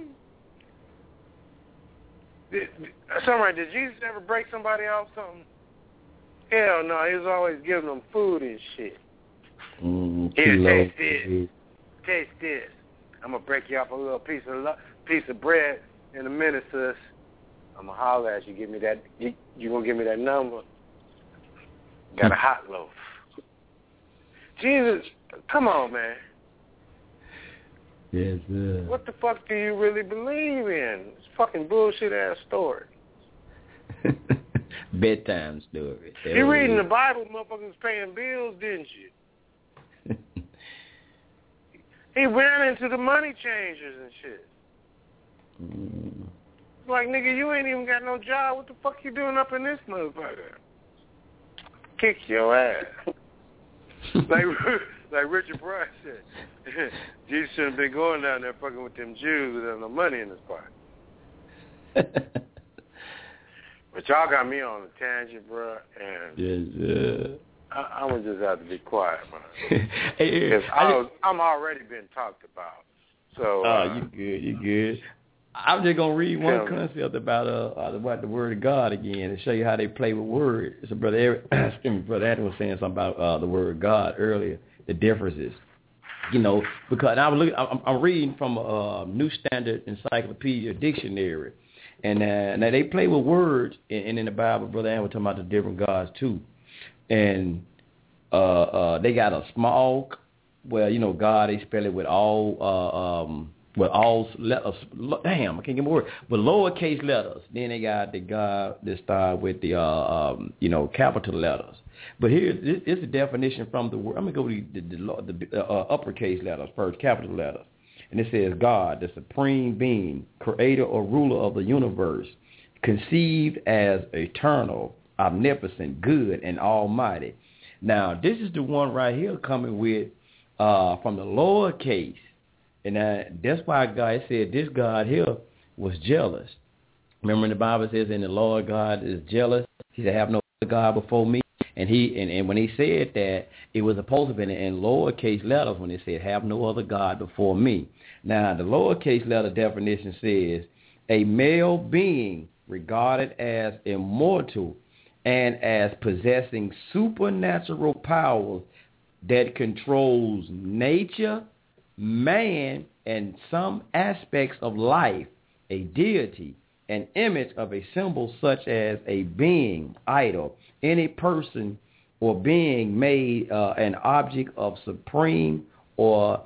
P: Did Jesus ever break somebody off something? Hell no, he was always giving them food and shit. Here, taste this. Taste this. I'm going to break you off a little piece of bread in a minute, sis. I'm going to holler at you. Give me that. You going to give me that number? Got a hot loaf. Jesus, come on, man.
G: Yes, sir.
P: What the fuck do you really believe in? It's fucking bullshit-ass story.
G: Bedtime story.
P: You reading the Bible, motherfuckers paying bills, didn't you? He ran into the money changers and shit. Like, nigga, you ain't even got no job. What the fuck you doing up in this motherfucker? Kick your ass. like Richard Pryor said. Jesus shouldn't have been going down there fucking with them Jews without no money in his pocket. But y'all got me on a tangent, bro, and I'm going to just have to be quiet, man. Because I'm already been talked about. So,
G: you good. I'm just going to read one concept about the Word of God again and show you how they play with words. So Brother Adam was saying something about the Word of God earlier, the differences. You know, because I'm reading from a New Standard Encyclopedia Dictionary, and now they play with words, and in the Bible, Brother Adam was talking about the different gods too, and they got a small, well, you know, God, they spell it with all letters. Damn, I can't get my word. With lowercase letters. Then they got the God that start with the capital letters. But here is the definition from the word. I'm gonna go to the uppercase letters first, capital letters, and it says God, the supreme being, creator or ruler of the universe, conceived as eternal, omnipotent, good, and almighty. Now this is the one right here coming with from the lowercase. And that's why God said this God here was jealous. Remember in the Bible says, and the Lord God is jealous. He said, have no other God before me. And when he said that, it was supposed to be in lowercase letters when it said, have no other God before me. Now, the lowercase letter definition says, a male being regarded as immortal and as possessing supernatural powers that controls nature, man, and some aspects of life, a deity, an image of a symbol such as a being, idol, any person or being made an object of supreme or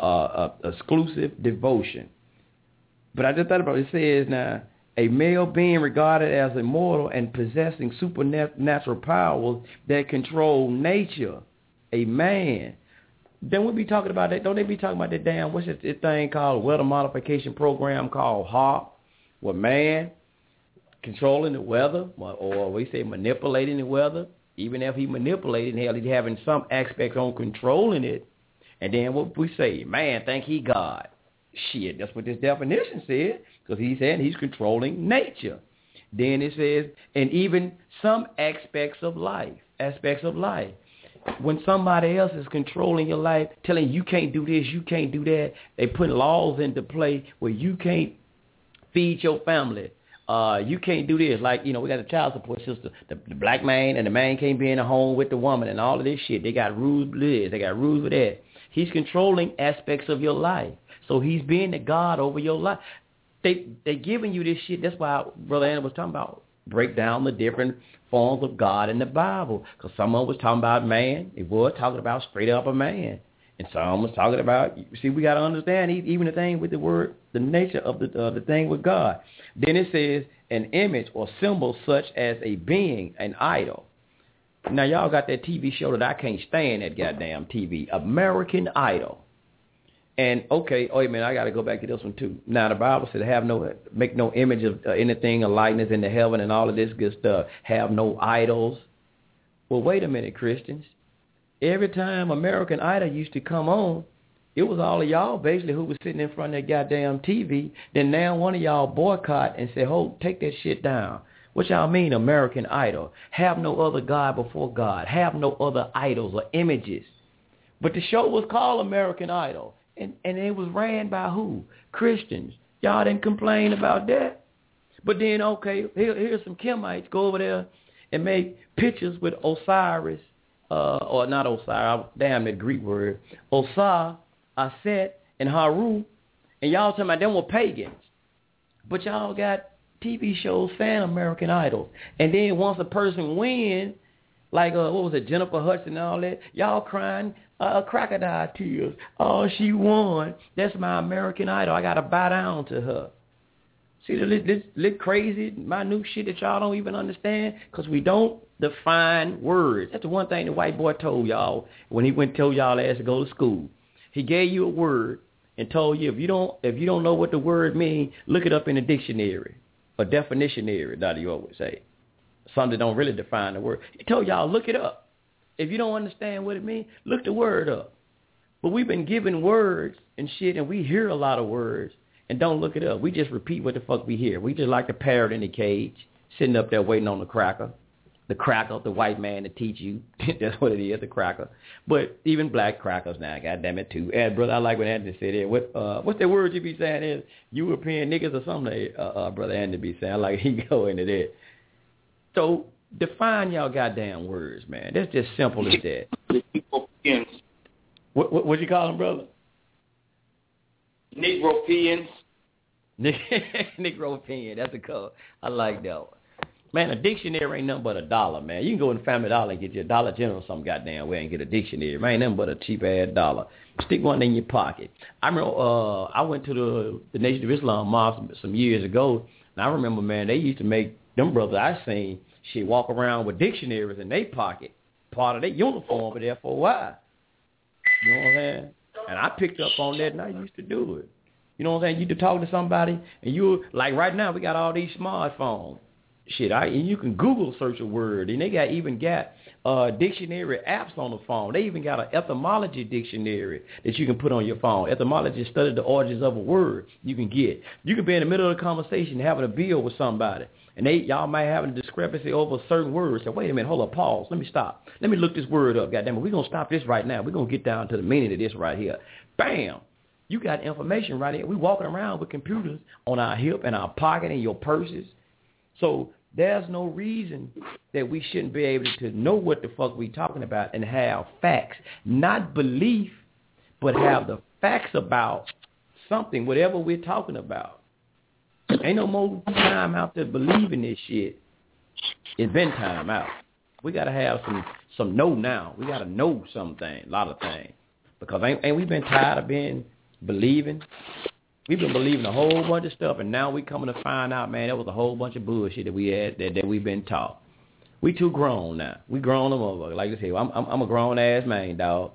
G: exclusive devotion. But I just thought about it. It says now, a male being regarded as immortal and possessing supernatural powers that control nature, a man, then we'll be talking about that. Don't they be talking about that damn, what's this thing called, weather modification program called HAARP, where man controlling the weather, or we say manipulating the weather. Even if he manipulating, hell, he's having some aspects on controlling it. And then what we say, man, think he God. Shit, that's what this definition said, because he said he's controlling nature. Then it says, and even some aspects of life. When somebody else is controlling your life, telling you can't do this, you can't do that, they put laws into play where you can't feed your family. You can't do this. Like, we got a child support system. The black man and the man can't be in a home with the woman and all of this shit. They got rules for this. They got rules for that. He's controlling aspects of your life. So he's being the God over your life. They giving you this shit. That's why Brother Anna was talking about break down the different forms of God in the Bible. Because someone was talking about man. It was talking about straight up a man. And some was talking about, see, we got to understand even the thing with the word, the nature of the thing with God. Then it says an image or symbol such as a being, an idol. Now, y'all got that TV show that I can't stand, that goddamn TV, American Idol. And, okay, wait a minute, I got to go back to this one, too. Now, the Bible said make no image of anything or likeness in the heaven and all of this good stuff. Have no idols. Well, wait a minute, Christians. Every time American Idol used to come on, it was all of y'all basically who was sitting in front of that goddamn TV. Then now one of y'all boycott and say, take that shit down. What y'all mean, American Idol? Have no other God before God. Have no other idols or images. But the show was called American Idol. And it was ran by who? Christians. Y'all didn't complain about that. But then, okay, here's some Kemites. Go over there and make pictures with Osiris. Or not Osiris, damn that Greek word, Osar, Aset, and Haru, and y'all talking about them were pagans. But y'all got TV shows saying American Idol. And then once a person wins, like, what was it, Jennifer Hudson and all that, y'all crying crocodile tears. Oh, she won. That's my American Idol. I got to bow down to her. See this little crazy, minute shit that y'all don't even understand? Because we don't define words. That's the one thing the white boy told y'all when he told y'all ass to go to school. He gave you a word and told you if you don't know what the word means, look it up in a dictionary, a definitionary, that you always say. Some that don't really define the word. He told y'all, look it up. If you don't understand what it means, look the word up. But we've been given words and shit, and we hear a lot of words and don't look it up. We just repeat what the fuck we hear. We just like the parrot in the cage, sitting up there waiting on the cracker, the white man to teach you. That's what it is, the cracker. But even black crackers now, goddamn it, too. And, brother, I like what Anthony said there. What's the word you be saying is European niggas or something, Brother Anthony be saying. I like he go into that. So define y'all goddamn words, man. That's just simple as that. What you call them, brother?
J: Negropeans.
G: Negropean, that's a color. I like that one. Man, a dictionary ain't nothing but $1, man. You can go in Family Dollar and get you a Dollar General some goddamn way and get a dictionary. Man, ain't nothing but a cheap-ass $1. Stick one in your pocket. I remember I went to the Nation of Islam mosque some years ago, and I remember, man, they used to make them brothers I seen shit walk around with dictionaries in their pocket, part of their uniform, but there for a while. You know what I'm saying? And I picked up on that, and I used to do it. You know what I'm saying? You to talk to somebody, and you, like right now, we got all these smartphones. Shit, and you can Google search a word, and they even got dictionary apps on the phone. They even got an etymology dictionary that you can put on your phone. Etymologists study the origins of a word you can get. You can be in the middle of a conversation having a bill with somebody, and y'all might have a discrepancy over certain words. So wait a minute, hold up, pause. Let me stop. Let me look this word up. Goddamn it, we're going to stop this right now. We're going to get down to the meaning of this right here. Bam. You got information right here. We're walking around with computers on our hip and our pocket and your purses. So there's no reason that we shouldn't be able to know what the fuck we talking about and have facts. Not belief, but have the facts about something, whatever we're talking about. Ain't no more time out there believing this shit. It's been time out. We got to have some know now. We got to know something, a lot of things. Because ain't we been tired of believing? We've been believing a whole bunch of stuff, and now we coming to find out, man, that was a whole bunch of bullshit that we had, that we've been taught. We too grown now. We grown them over. Like I say, I'm a grown-ass man, dog.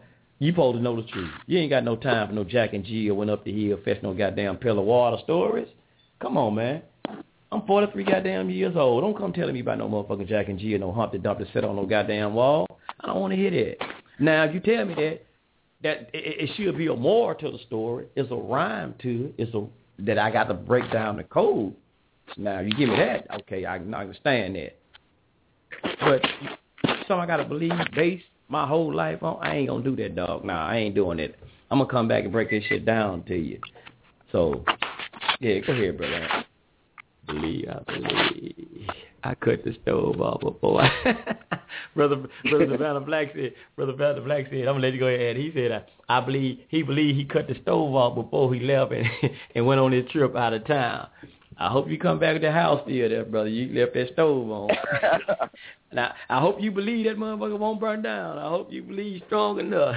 G: You supposed to know the truth. You ain't got no time for no Jack and Jill went up the hill, fetched no goddamn pill of water stories. Come on, man. I'm 43 goddamn years old. Don't come telling me about no motherfucking Jack and Jill, no Humpty Dumpty sit on no goddamn wall. I don't want to hear that. Now, if you tell me that it should be a moral to the story, it's a rhyme to it, that I got to break down the code. Now, if you give me that, okay, I can understand that. But something I got to believe, base my whole life on, I ain't going to do that, dog. Nah, I ain't doing it. I'm going to come back and break this shit down to you. So, yeah, go ahead, brother. I believe. I cut the stove off before Brother Savannah Black said, I'm gonna let you go ahead. He said, I believe he cut the stove off before he left and went on his trip out of town. I hope you come back to the house still there, brother. You left that stove on. Now, I hope you believe that motherfucker won't burn down. I hope you believe strong enough.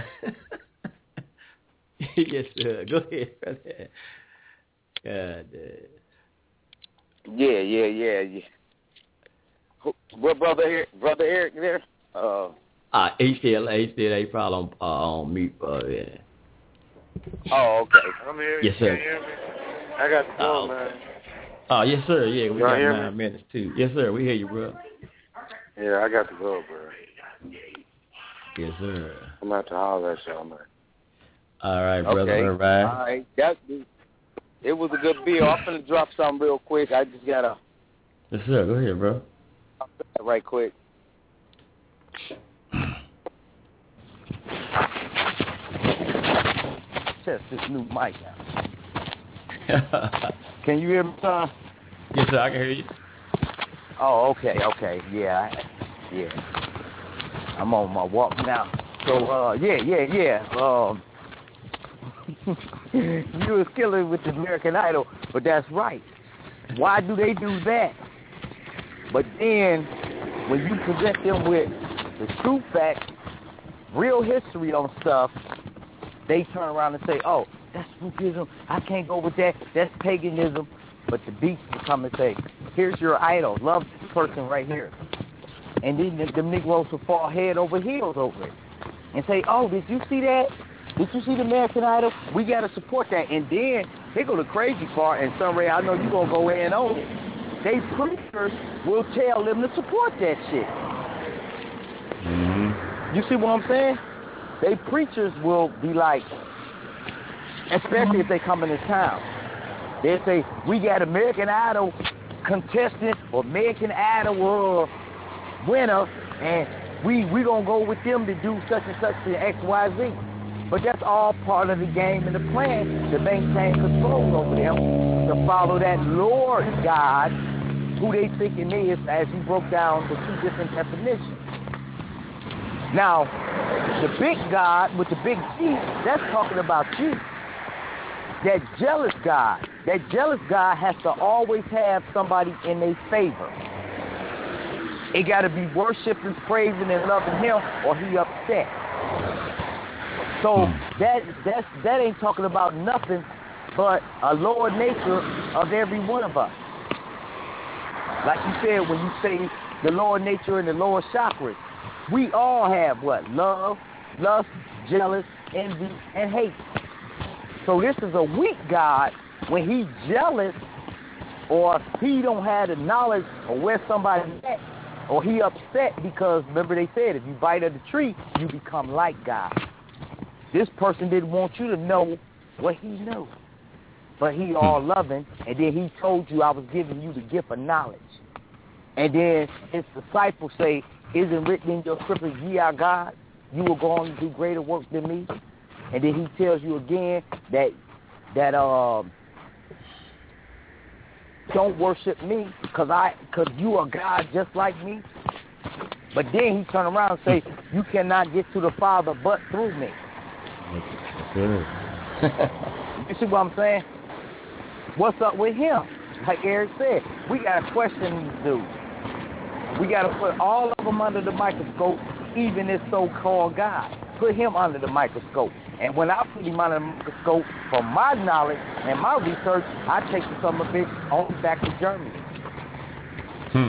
G: Yes, sir. Go ahead, brother. God damn.
J: Yeah. What brother Eric there?
G: He still ain't problem on mute. Yeah.
J: Oh, okay.
P: I'm here.
G: Yes, sir.
P: You hear me? I got to go, man.
G: Oh, yes, sir. Yeah, we got 9
P: me?
G: minutes too. Yes, sir. We hear you, bro.
P: Yeah, I got to go, bro.
G: Yes, sir.
P: I'm about to holler at y'all, man.
G: All right, brother.
J: Okay.
G: All right.
J: All right. It was a good bill. I'm going to drop something real quick. I just got to...
G: Yes, sir. Go ahead, bro.
J: Right quick. Test this new mic out. Can you hear me, Tom?
G: Yes, sir. I can hear you.
J: Oh, okay. Yeah. I'm on my walk now. So, yeah. You was killing with the American Idol, but that's right. Why do they do that? But then, when you present them with the true facts, real history on stuff, they turn around and say, oh, that's spookism. I can't go with that. That's paganism. But the beast will come and say, here's your idol. Love this person right here. And then the Negroes will fall head over heels over it and say, oh, did you see that? Did you see the American Idol? We got to support that. And then they go the crazy part, and Sunray, I know you're going to go in on it. They preachers will tell them to support that shit. Mm-hmm. You see what I'm saying? They preachers will be like, especially if they come in this town, they'll say, we got American Idol contestant or American Idol winner, and we going to go with them to do such and such to X, Y, Z. But that's all part of the game and the plan to maintain control over them, to follow that Lord God, who they think it is, as he broke down the 2 different definitions. Now, the big God with the big G, that's talking about you. That jealous God has to always have somebody in their favor. It got to be worshiping, praising, and loving him, or he upset. So that ain't talking about nothing but a lower nature of every one of us. Like you said, when you say the lower nature and the lower chakras, we all have what? Love, lust, jealous, envy, and hate. So this is a weak God when he's jealous, or he don't have the knowledge of where somebody's at, or he upset because, remember they said, if you bite of the tree, you become like God. This person didn't want you to know what he knew. But he all loving, and then he told you I was giving you the gift of knowledge. And then his disciples say, isn't written in your scriptures, ye are God, you will go on to do greater works than me. And then he tells you again that don't worship me because you are God just like me. But then he turn around and say, you cannot get to the Father but through me. You see what I'm saying? What's up with him? Like Eric said, we got to question these dudes. We got to put all of them under the microscope, even this so-called God. Put him under the microscope. And when I put him under the microscope, from my knowledge and my research, I take some of it only back to Germany.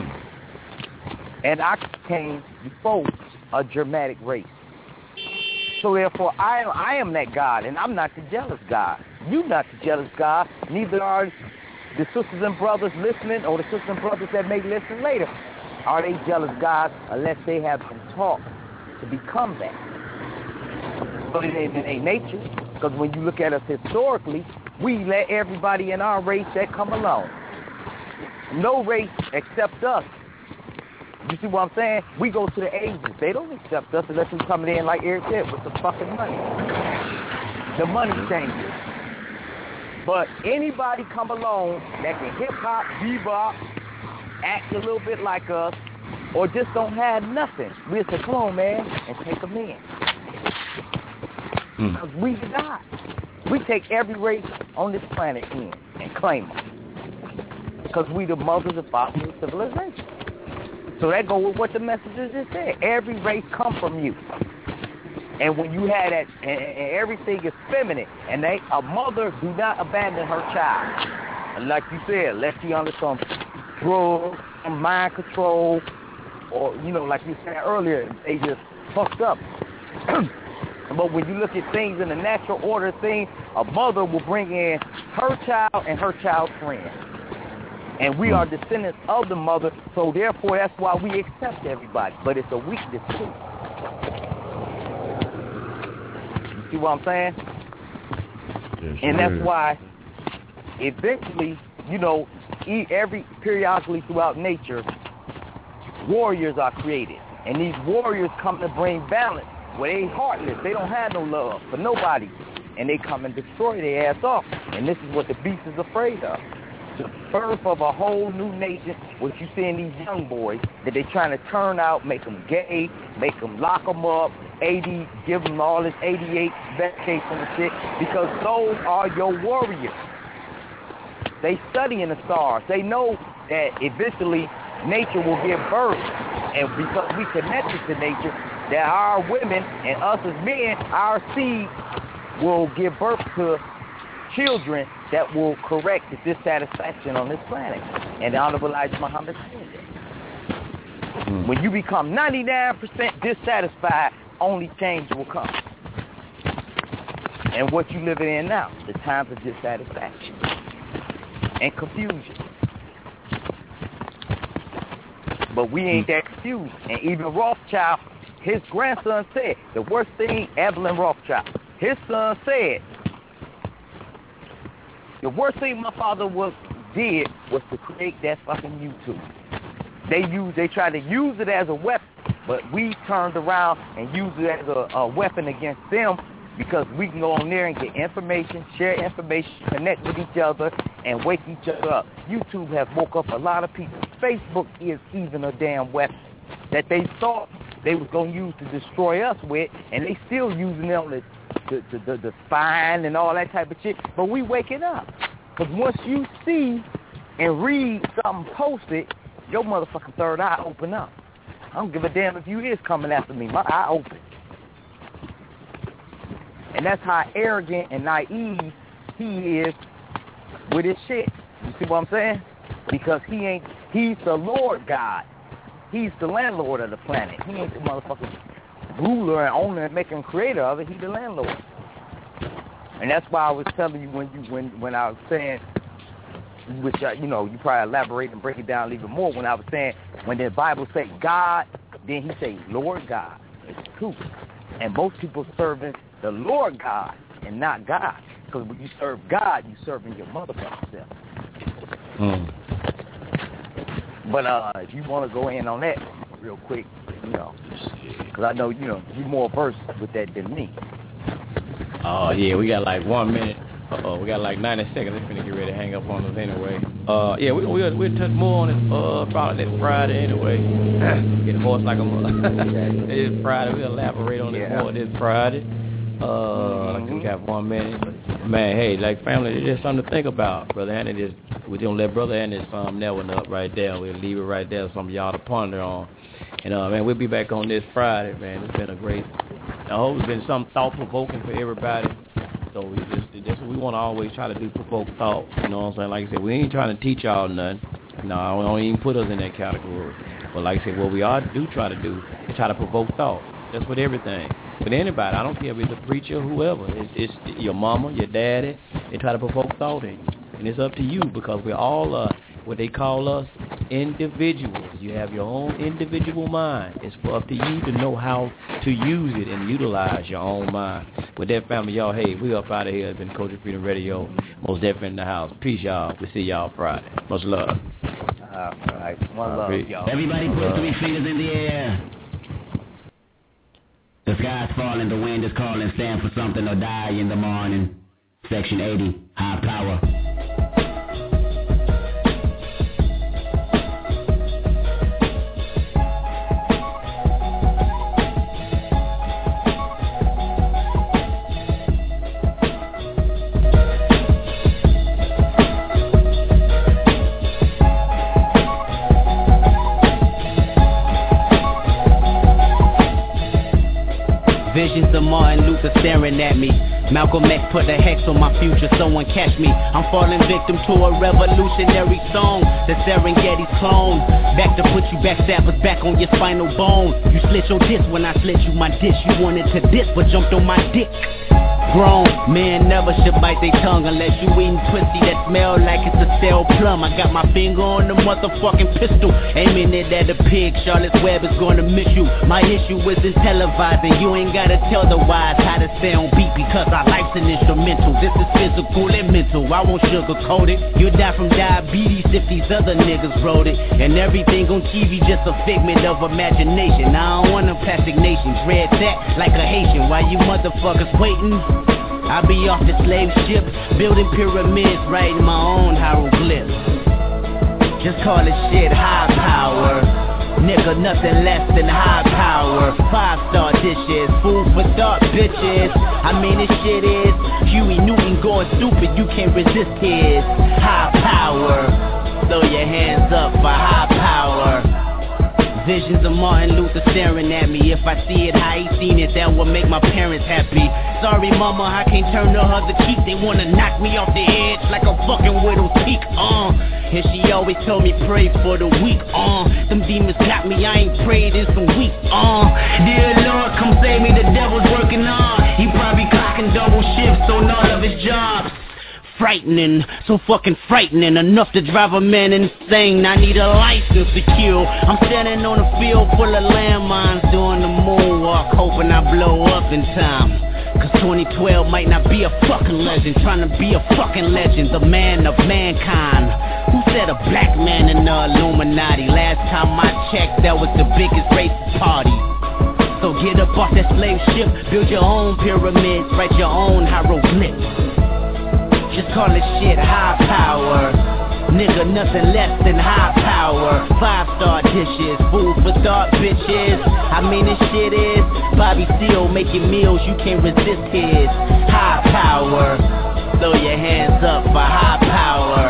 J: And I came before a Germanic race.
Q: So therefore, I am that God, and I'm not the jealous God. You're not the jealous God. Neither are the sisters and brothers listening, or the sisters and brothers that may listen later. Are they jealous gods unless they have been taught to become that? But it ain't nature, because when you look at us historically, we let everybody in our race that come along. No race except us. You see what I'm saying? We go to the Asians. They don't accept us unless we come in, like Eric said, with the fucking money. The money changes. But anybody come along that can hip-hop, bebop, act a little bit like us, or just don't have nothing, we'll say, come on, man, and take them in. Because we the God. We take every race on this planet in and claim them. Because we the mothers and fathers of civilization. So that goes with what the messages just said. Every race come from you. And when you have that, and everything is feminine, and a mother do not abandon her child. And like you said, unless she under some drugs, some mind control, or, like you said earlier, they just fucked up. But when you look at things in the natural order of things, a mother will bring in her child and her child's friend. And we are descendants of the mother, so therefore that's why we accept everybody. But it's a weakness too. You see what I'm saying? Yes, and that's why eventually, periodically throughout nature, warriors are created. And these warriors come to bring balance. Where they heartless, they don't have no love for nobody, and they come and destroy their ass off. And this is what the beast is afraid of. The birth of a whole new nation, what you see in these young boys, that they trying to turn out, make them gay, make them lock them up, give them all this 88 vacation and shit, because those are your warriors. They study in the stars. They know that eventually nature will give birth, and because we connected to nature, that our women and us as men, our seed will give birth to children that will correct the dissatisfaction on this planet. And the Honorable Elijah Muhammad said that. When you become 99% dissatisfied, only change will come. And what you living in now, the times of dissatisfaction and confusion. But we ain't that confused. And even Rothschild, his grandson said, the worst thing, Evelyn Rothschild, his son said, the worst thing my father did was to create that fucking YouTube. They tried to use it as a weapon, but we turned around and used it as a weapon against them, because we can go on there and get information, share information, connect with each other, and wake each other up. YouTube has woke up a lot of people. Facebook is even a damn weapon that they thought they was going to use to destroy us with, and they still using it on the spine and all that type of shit. But we waking up. Because once you see and read something posted, your motherfucking third eye open up. I don't give a damn if you is coming after me. My eye open. And that's how arrogant and naive he is with his shit. You see what I'm saying? Because he's the Lord God. He's the landlord of the planet. He ain't the motherfucking ruler and owner and making creator of it. He's the landlord. And that's why I was telling you when I was saying, which you probably elaborate and break it down even more, when I was saying when the Bible say God, then he say Lord God. It's true. And most people serving the Lord God and not God. Because when you serve God, you serving your motherfucking self. But if you want to go in on that real quick, because I know, you're more versed with that than me.
G: Oh, yeah, we got like 1 minute. We got like 90 seconds. Let's finish get ready to hang up on us anyway. Yeah, we'll touch more on it probably next Friday anyway. Get a horse like a mother. It's Friday. We'll elaborate on it more this Friday. We got 1 minute. Man, hey, like family, it's just something to think about. Brother Andy, we're going to let Brother Andy sum that one up right there. We'll leave it right there for some of y'all to ponder on. And, man, we'll be back on this Friday, man. It's been a great, I hope it's been something thought-provoking for everybody. So we want to always try to do provoke thought. You know what I'm saying? Like I said, we ain't trying to teach y'all nothing. No, we don't even put us in that category. But like I said, what we do try to do is try to provoke thought. That's with everything. with anybody. I don't care if it's a preacher or whoever. It's your mama, your daddy. They try to provoke thought in you. And it's up to you because we're all what they call us individuals. You have your own individual mind. It's up to you to know how to use it and utilize your own mind. With that, family, y'all, hey, we up out of here. It's been Culture Freedom Radio. Most definitely in the house. Peace, y'all. We see y'all Friday. Much love.
Q: All right. One love, y'all.
R: Everybody put 3 fingers in the air. The sky's falling, the wind is calling, stand for something or die in the morning. Section 80, high power.
S: Visions of Martin Luther staring at me. Malcolm X put a hex on my future, someone catch me. I'm falling victim to a revolutionary song, the Serengeti's clone. Back to put you backstabbers back on your spinal bone. You slit your disc when I slit you my dish. You wanted to diss but jumped on my dick. Grown men never should bite their tongue unless you eating pussy that smell like it's a stale plum. I got my finger on the motherfucking pistol, aiming it at a pig. Charlotte's Web is gonna miss you. My issue isn't televising. You ain't gotta tell the wise how to stay on beat because our life's an instrumental. This is physical and mental. I won't sugarcoat it. You die from diabetes if these other niggas wrote it. And everything on TV just a figment of imagination. I don't want them plastic nations. Red that like a Haitian. While you motherfuckers waiting, I be off the slave ship, building pyramids, writing my own hieroglyphs. Just call it shit high power. Nigga, nothing less than high power. 5-star dishes, food for thought, bitches. I mean this shit is Huey Newton going stupid, you can't resist his high power. Throw your hands up for high power. Visions of Martin Luther staring at me. If I see it how he seen it, that will make my parents happy. Sorry mama, I can't turn the other cheek. They wanna knock me off the edge like a fucking widow's peak. And she always told me pray for the weak. Them demons got me, I ain't prayed in some weeks. Dear Lord, come save me, the devil's working hard. He probably clocking double shifts on all of his jobs. Frightening, so fucking frightening, enough to drive a man insane. I need a license to kill. I'm standing on a field full of landmines, doing the moonwalk, hoping I blow up in time. Cause 2012 might not be a fucking legend, trying to be a fucking legend, the man of mankind. Who said a black man in the Illuminati? Last time I checked, that was the biggest racist party. So get up off that slave ship, build your own pyramids, write your own hieroglyphs. Just call it shit high power. Nigga, nothing less than high power. 5-star dishes, food for thought, bitches. I mean this shit is Bobby Seale making meals, you can't resist his high power. Throw your hands up for high power.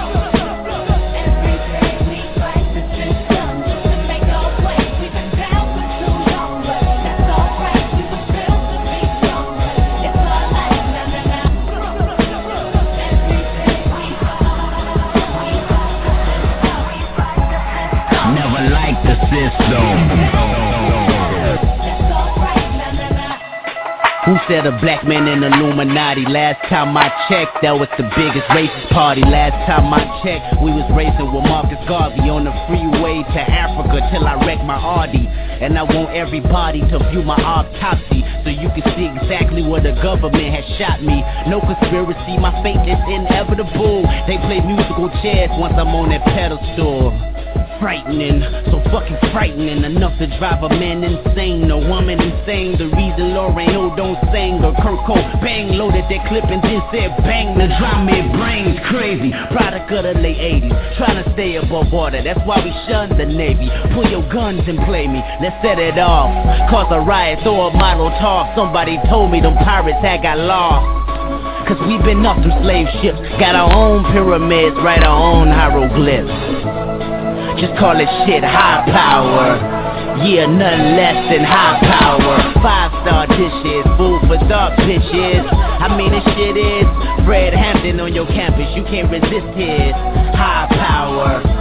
S: Who said a black man in Illuminati? Last time I checked, that was the biggest racist party. Last time I checked, we was racing with Marcus Garvey on the freeway to Africa till I wrecked my Audi. And I want everybody to view my autopsy so you can see exactly where the government has shot me. No conspiracy, my fate is inevitable. They play musical chairs once I'm on that pedestal. Frightening, so fucking frightening, enough to drive a man insane, a woman insane. The reason Lauren Hill don't sing, or Kurt Cobain loaded that clip and then said bang. The drama it brains crazy, product of the late 80s, trying to stay above water, that's why we shun the Navy. Pull your guns and play me, let's set it off. Cause a riot, throw a model talk. Somebody told me them pirates had got lost. Cause we been up them slave ships, got our own pyramids, write our own hieroglyphs. Just call it shit high power. Yeah, nothing less than high power. 5-star dishes, food for thought, bitches. I mean this shit is Fred Hampton on your campus, you can't resist his high power.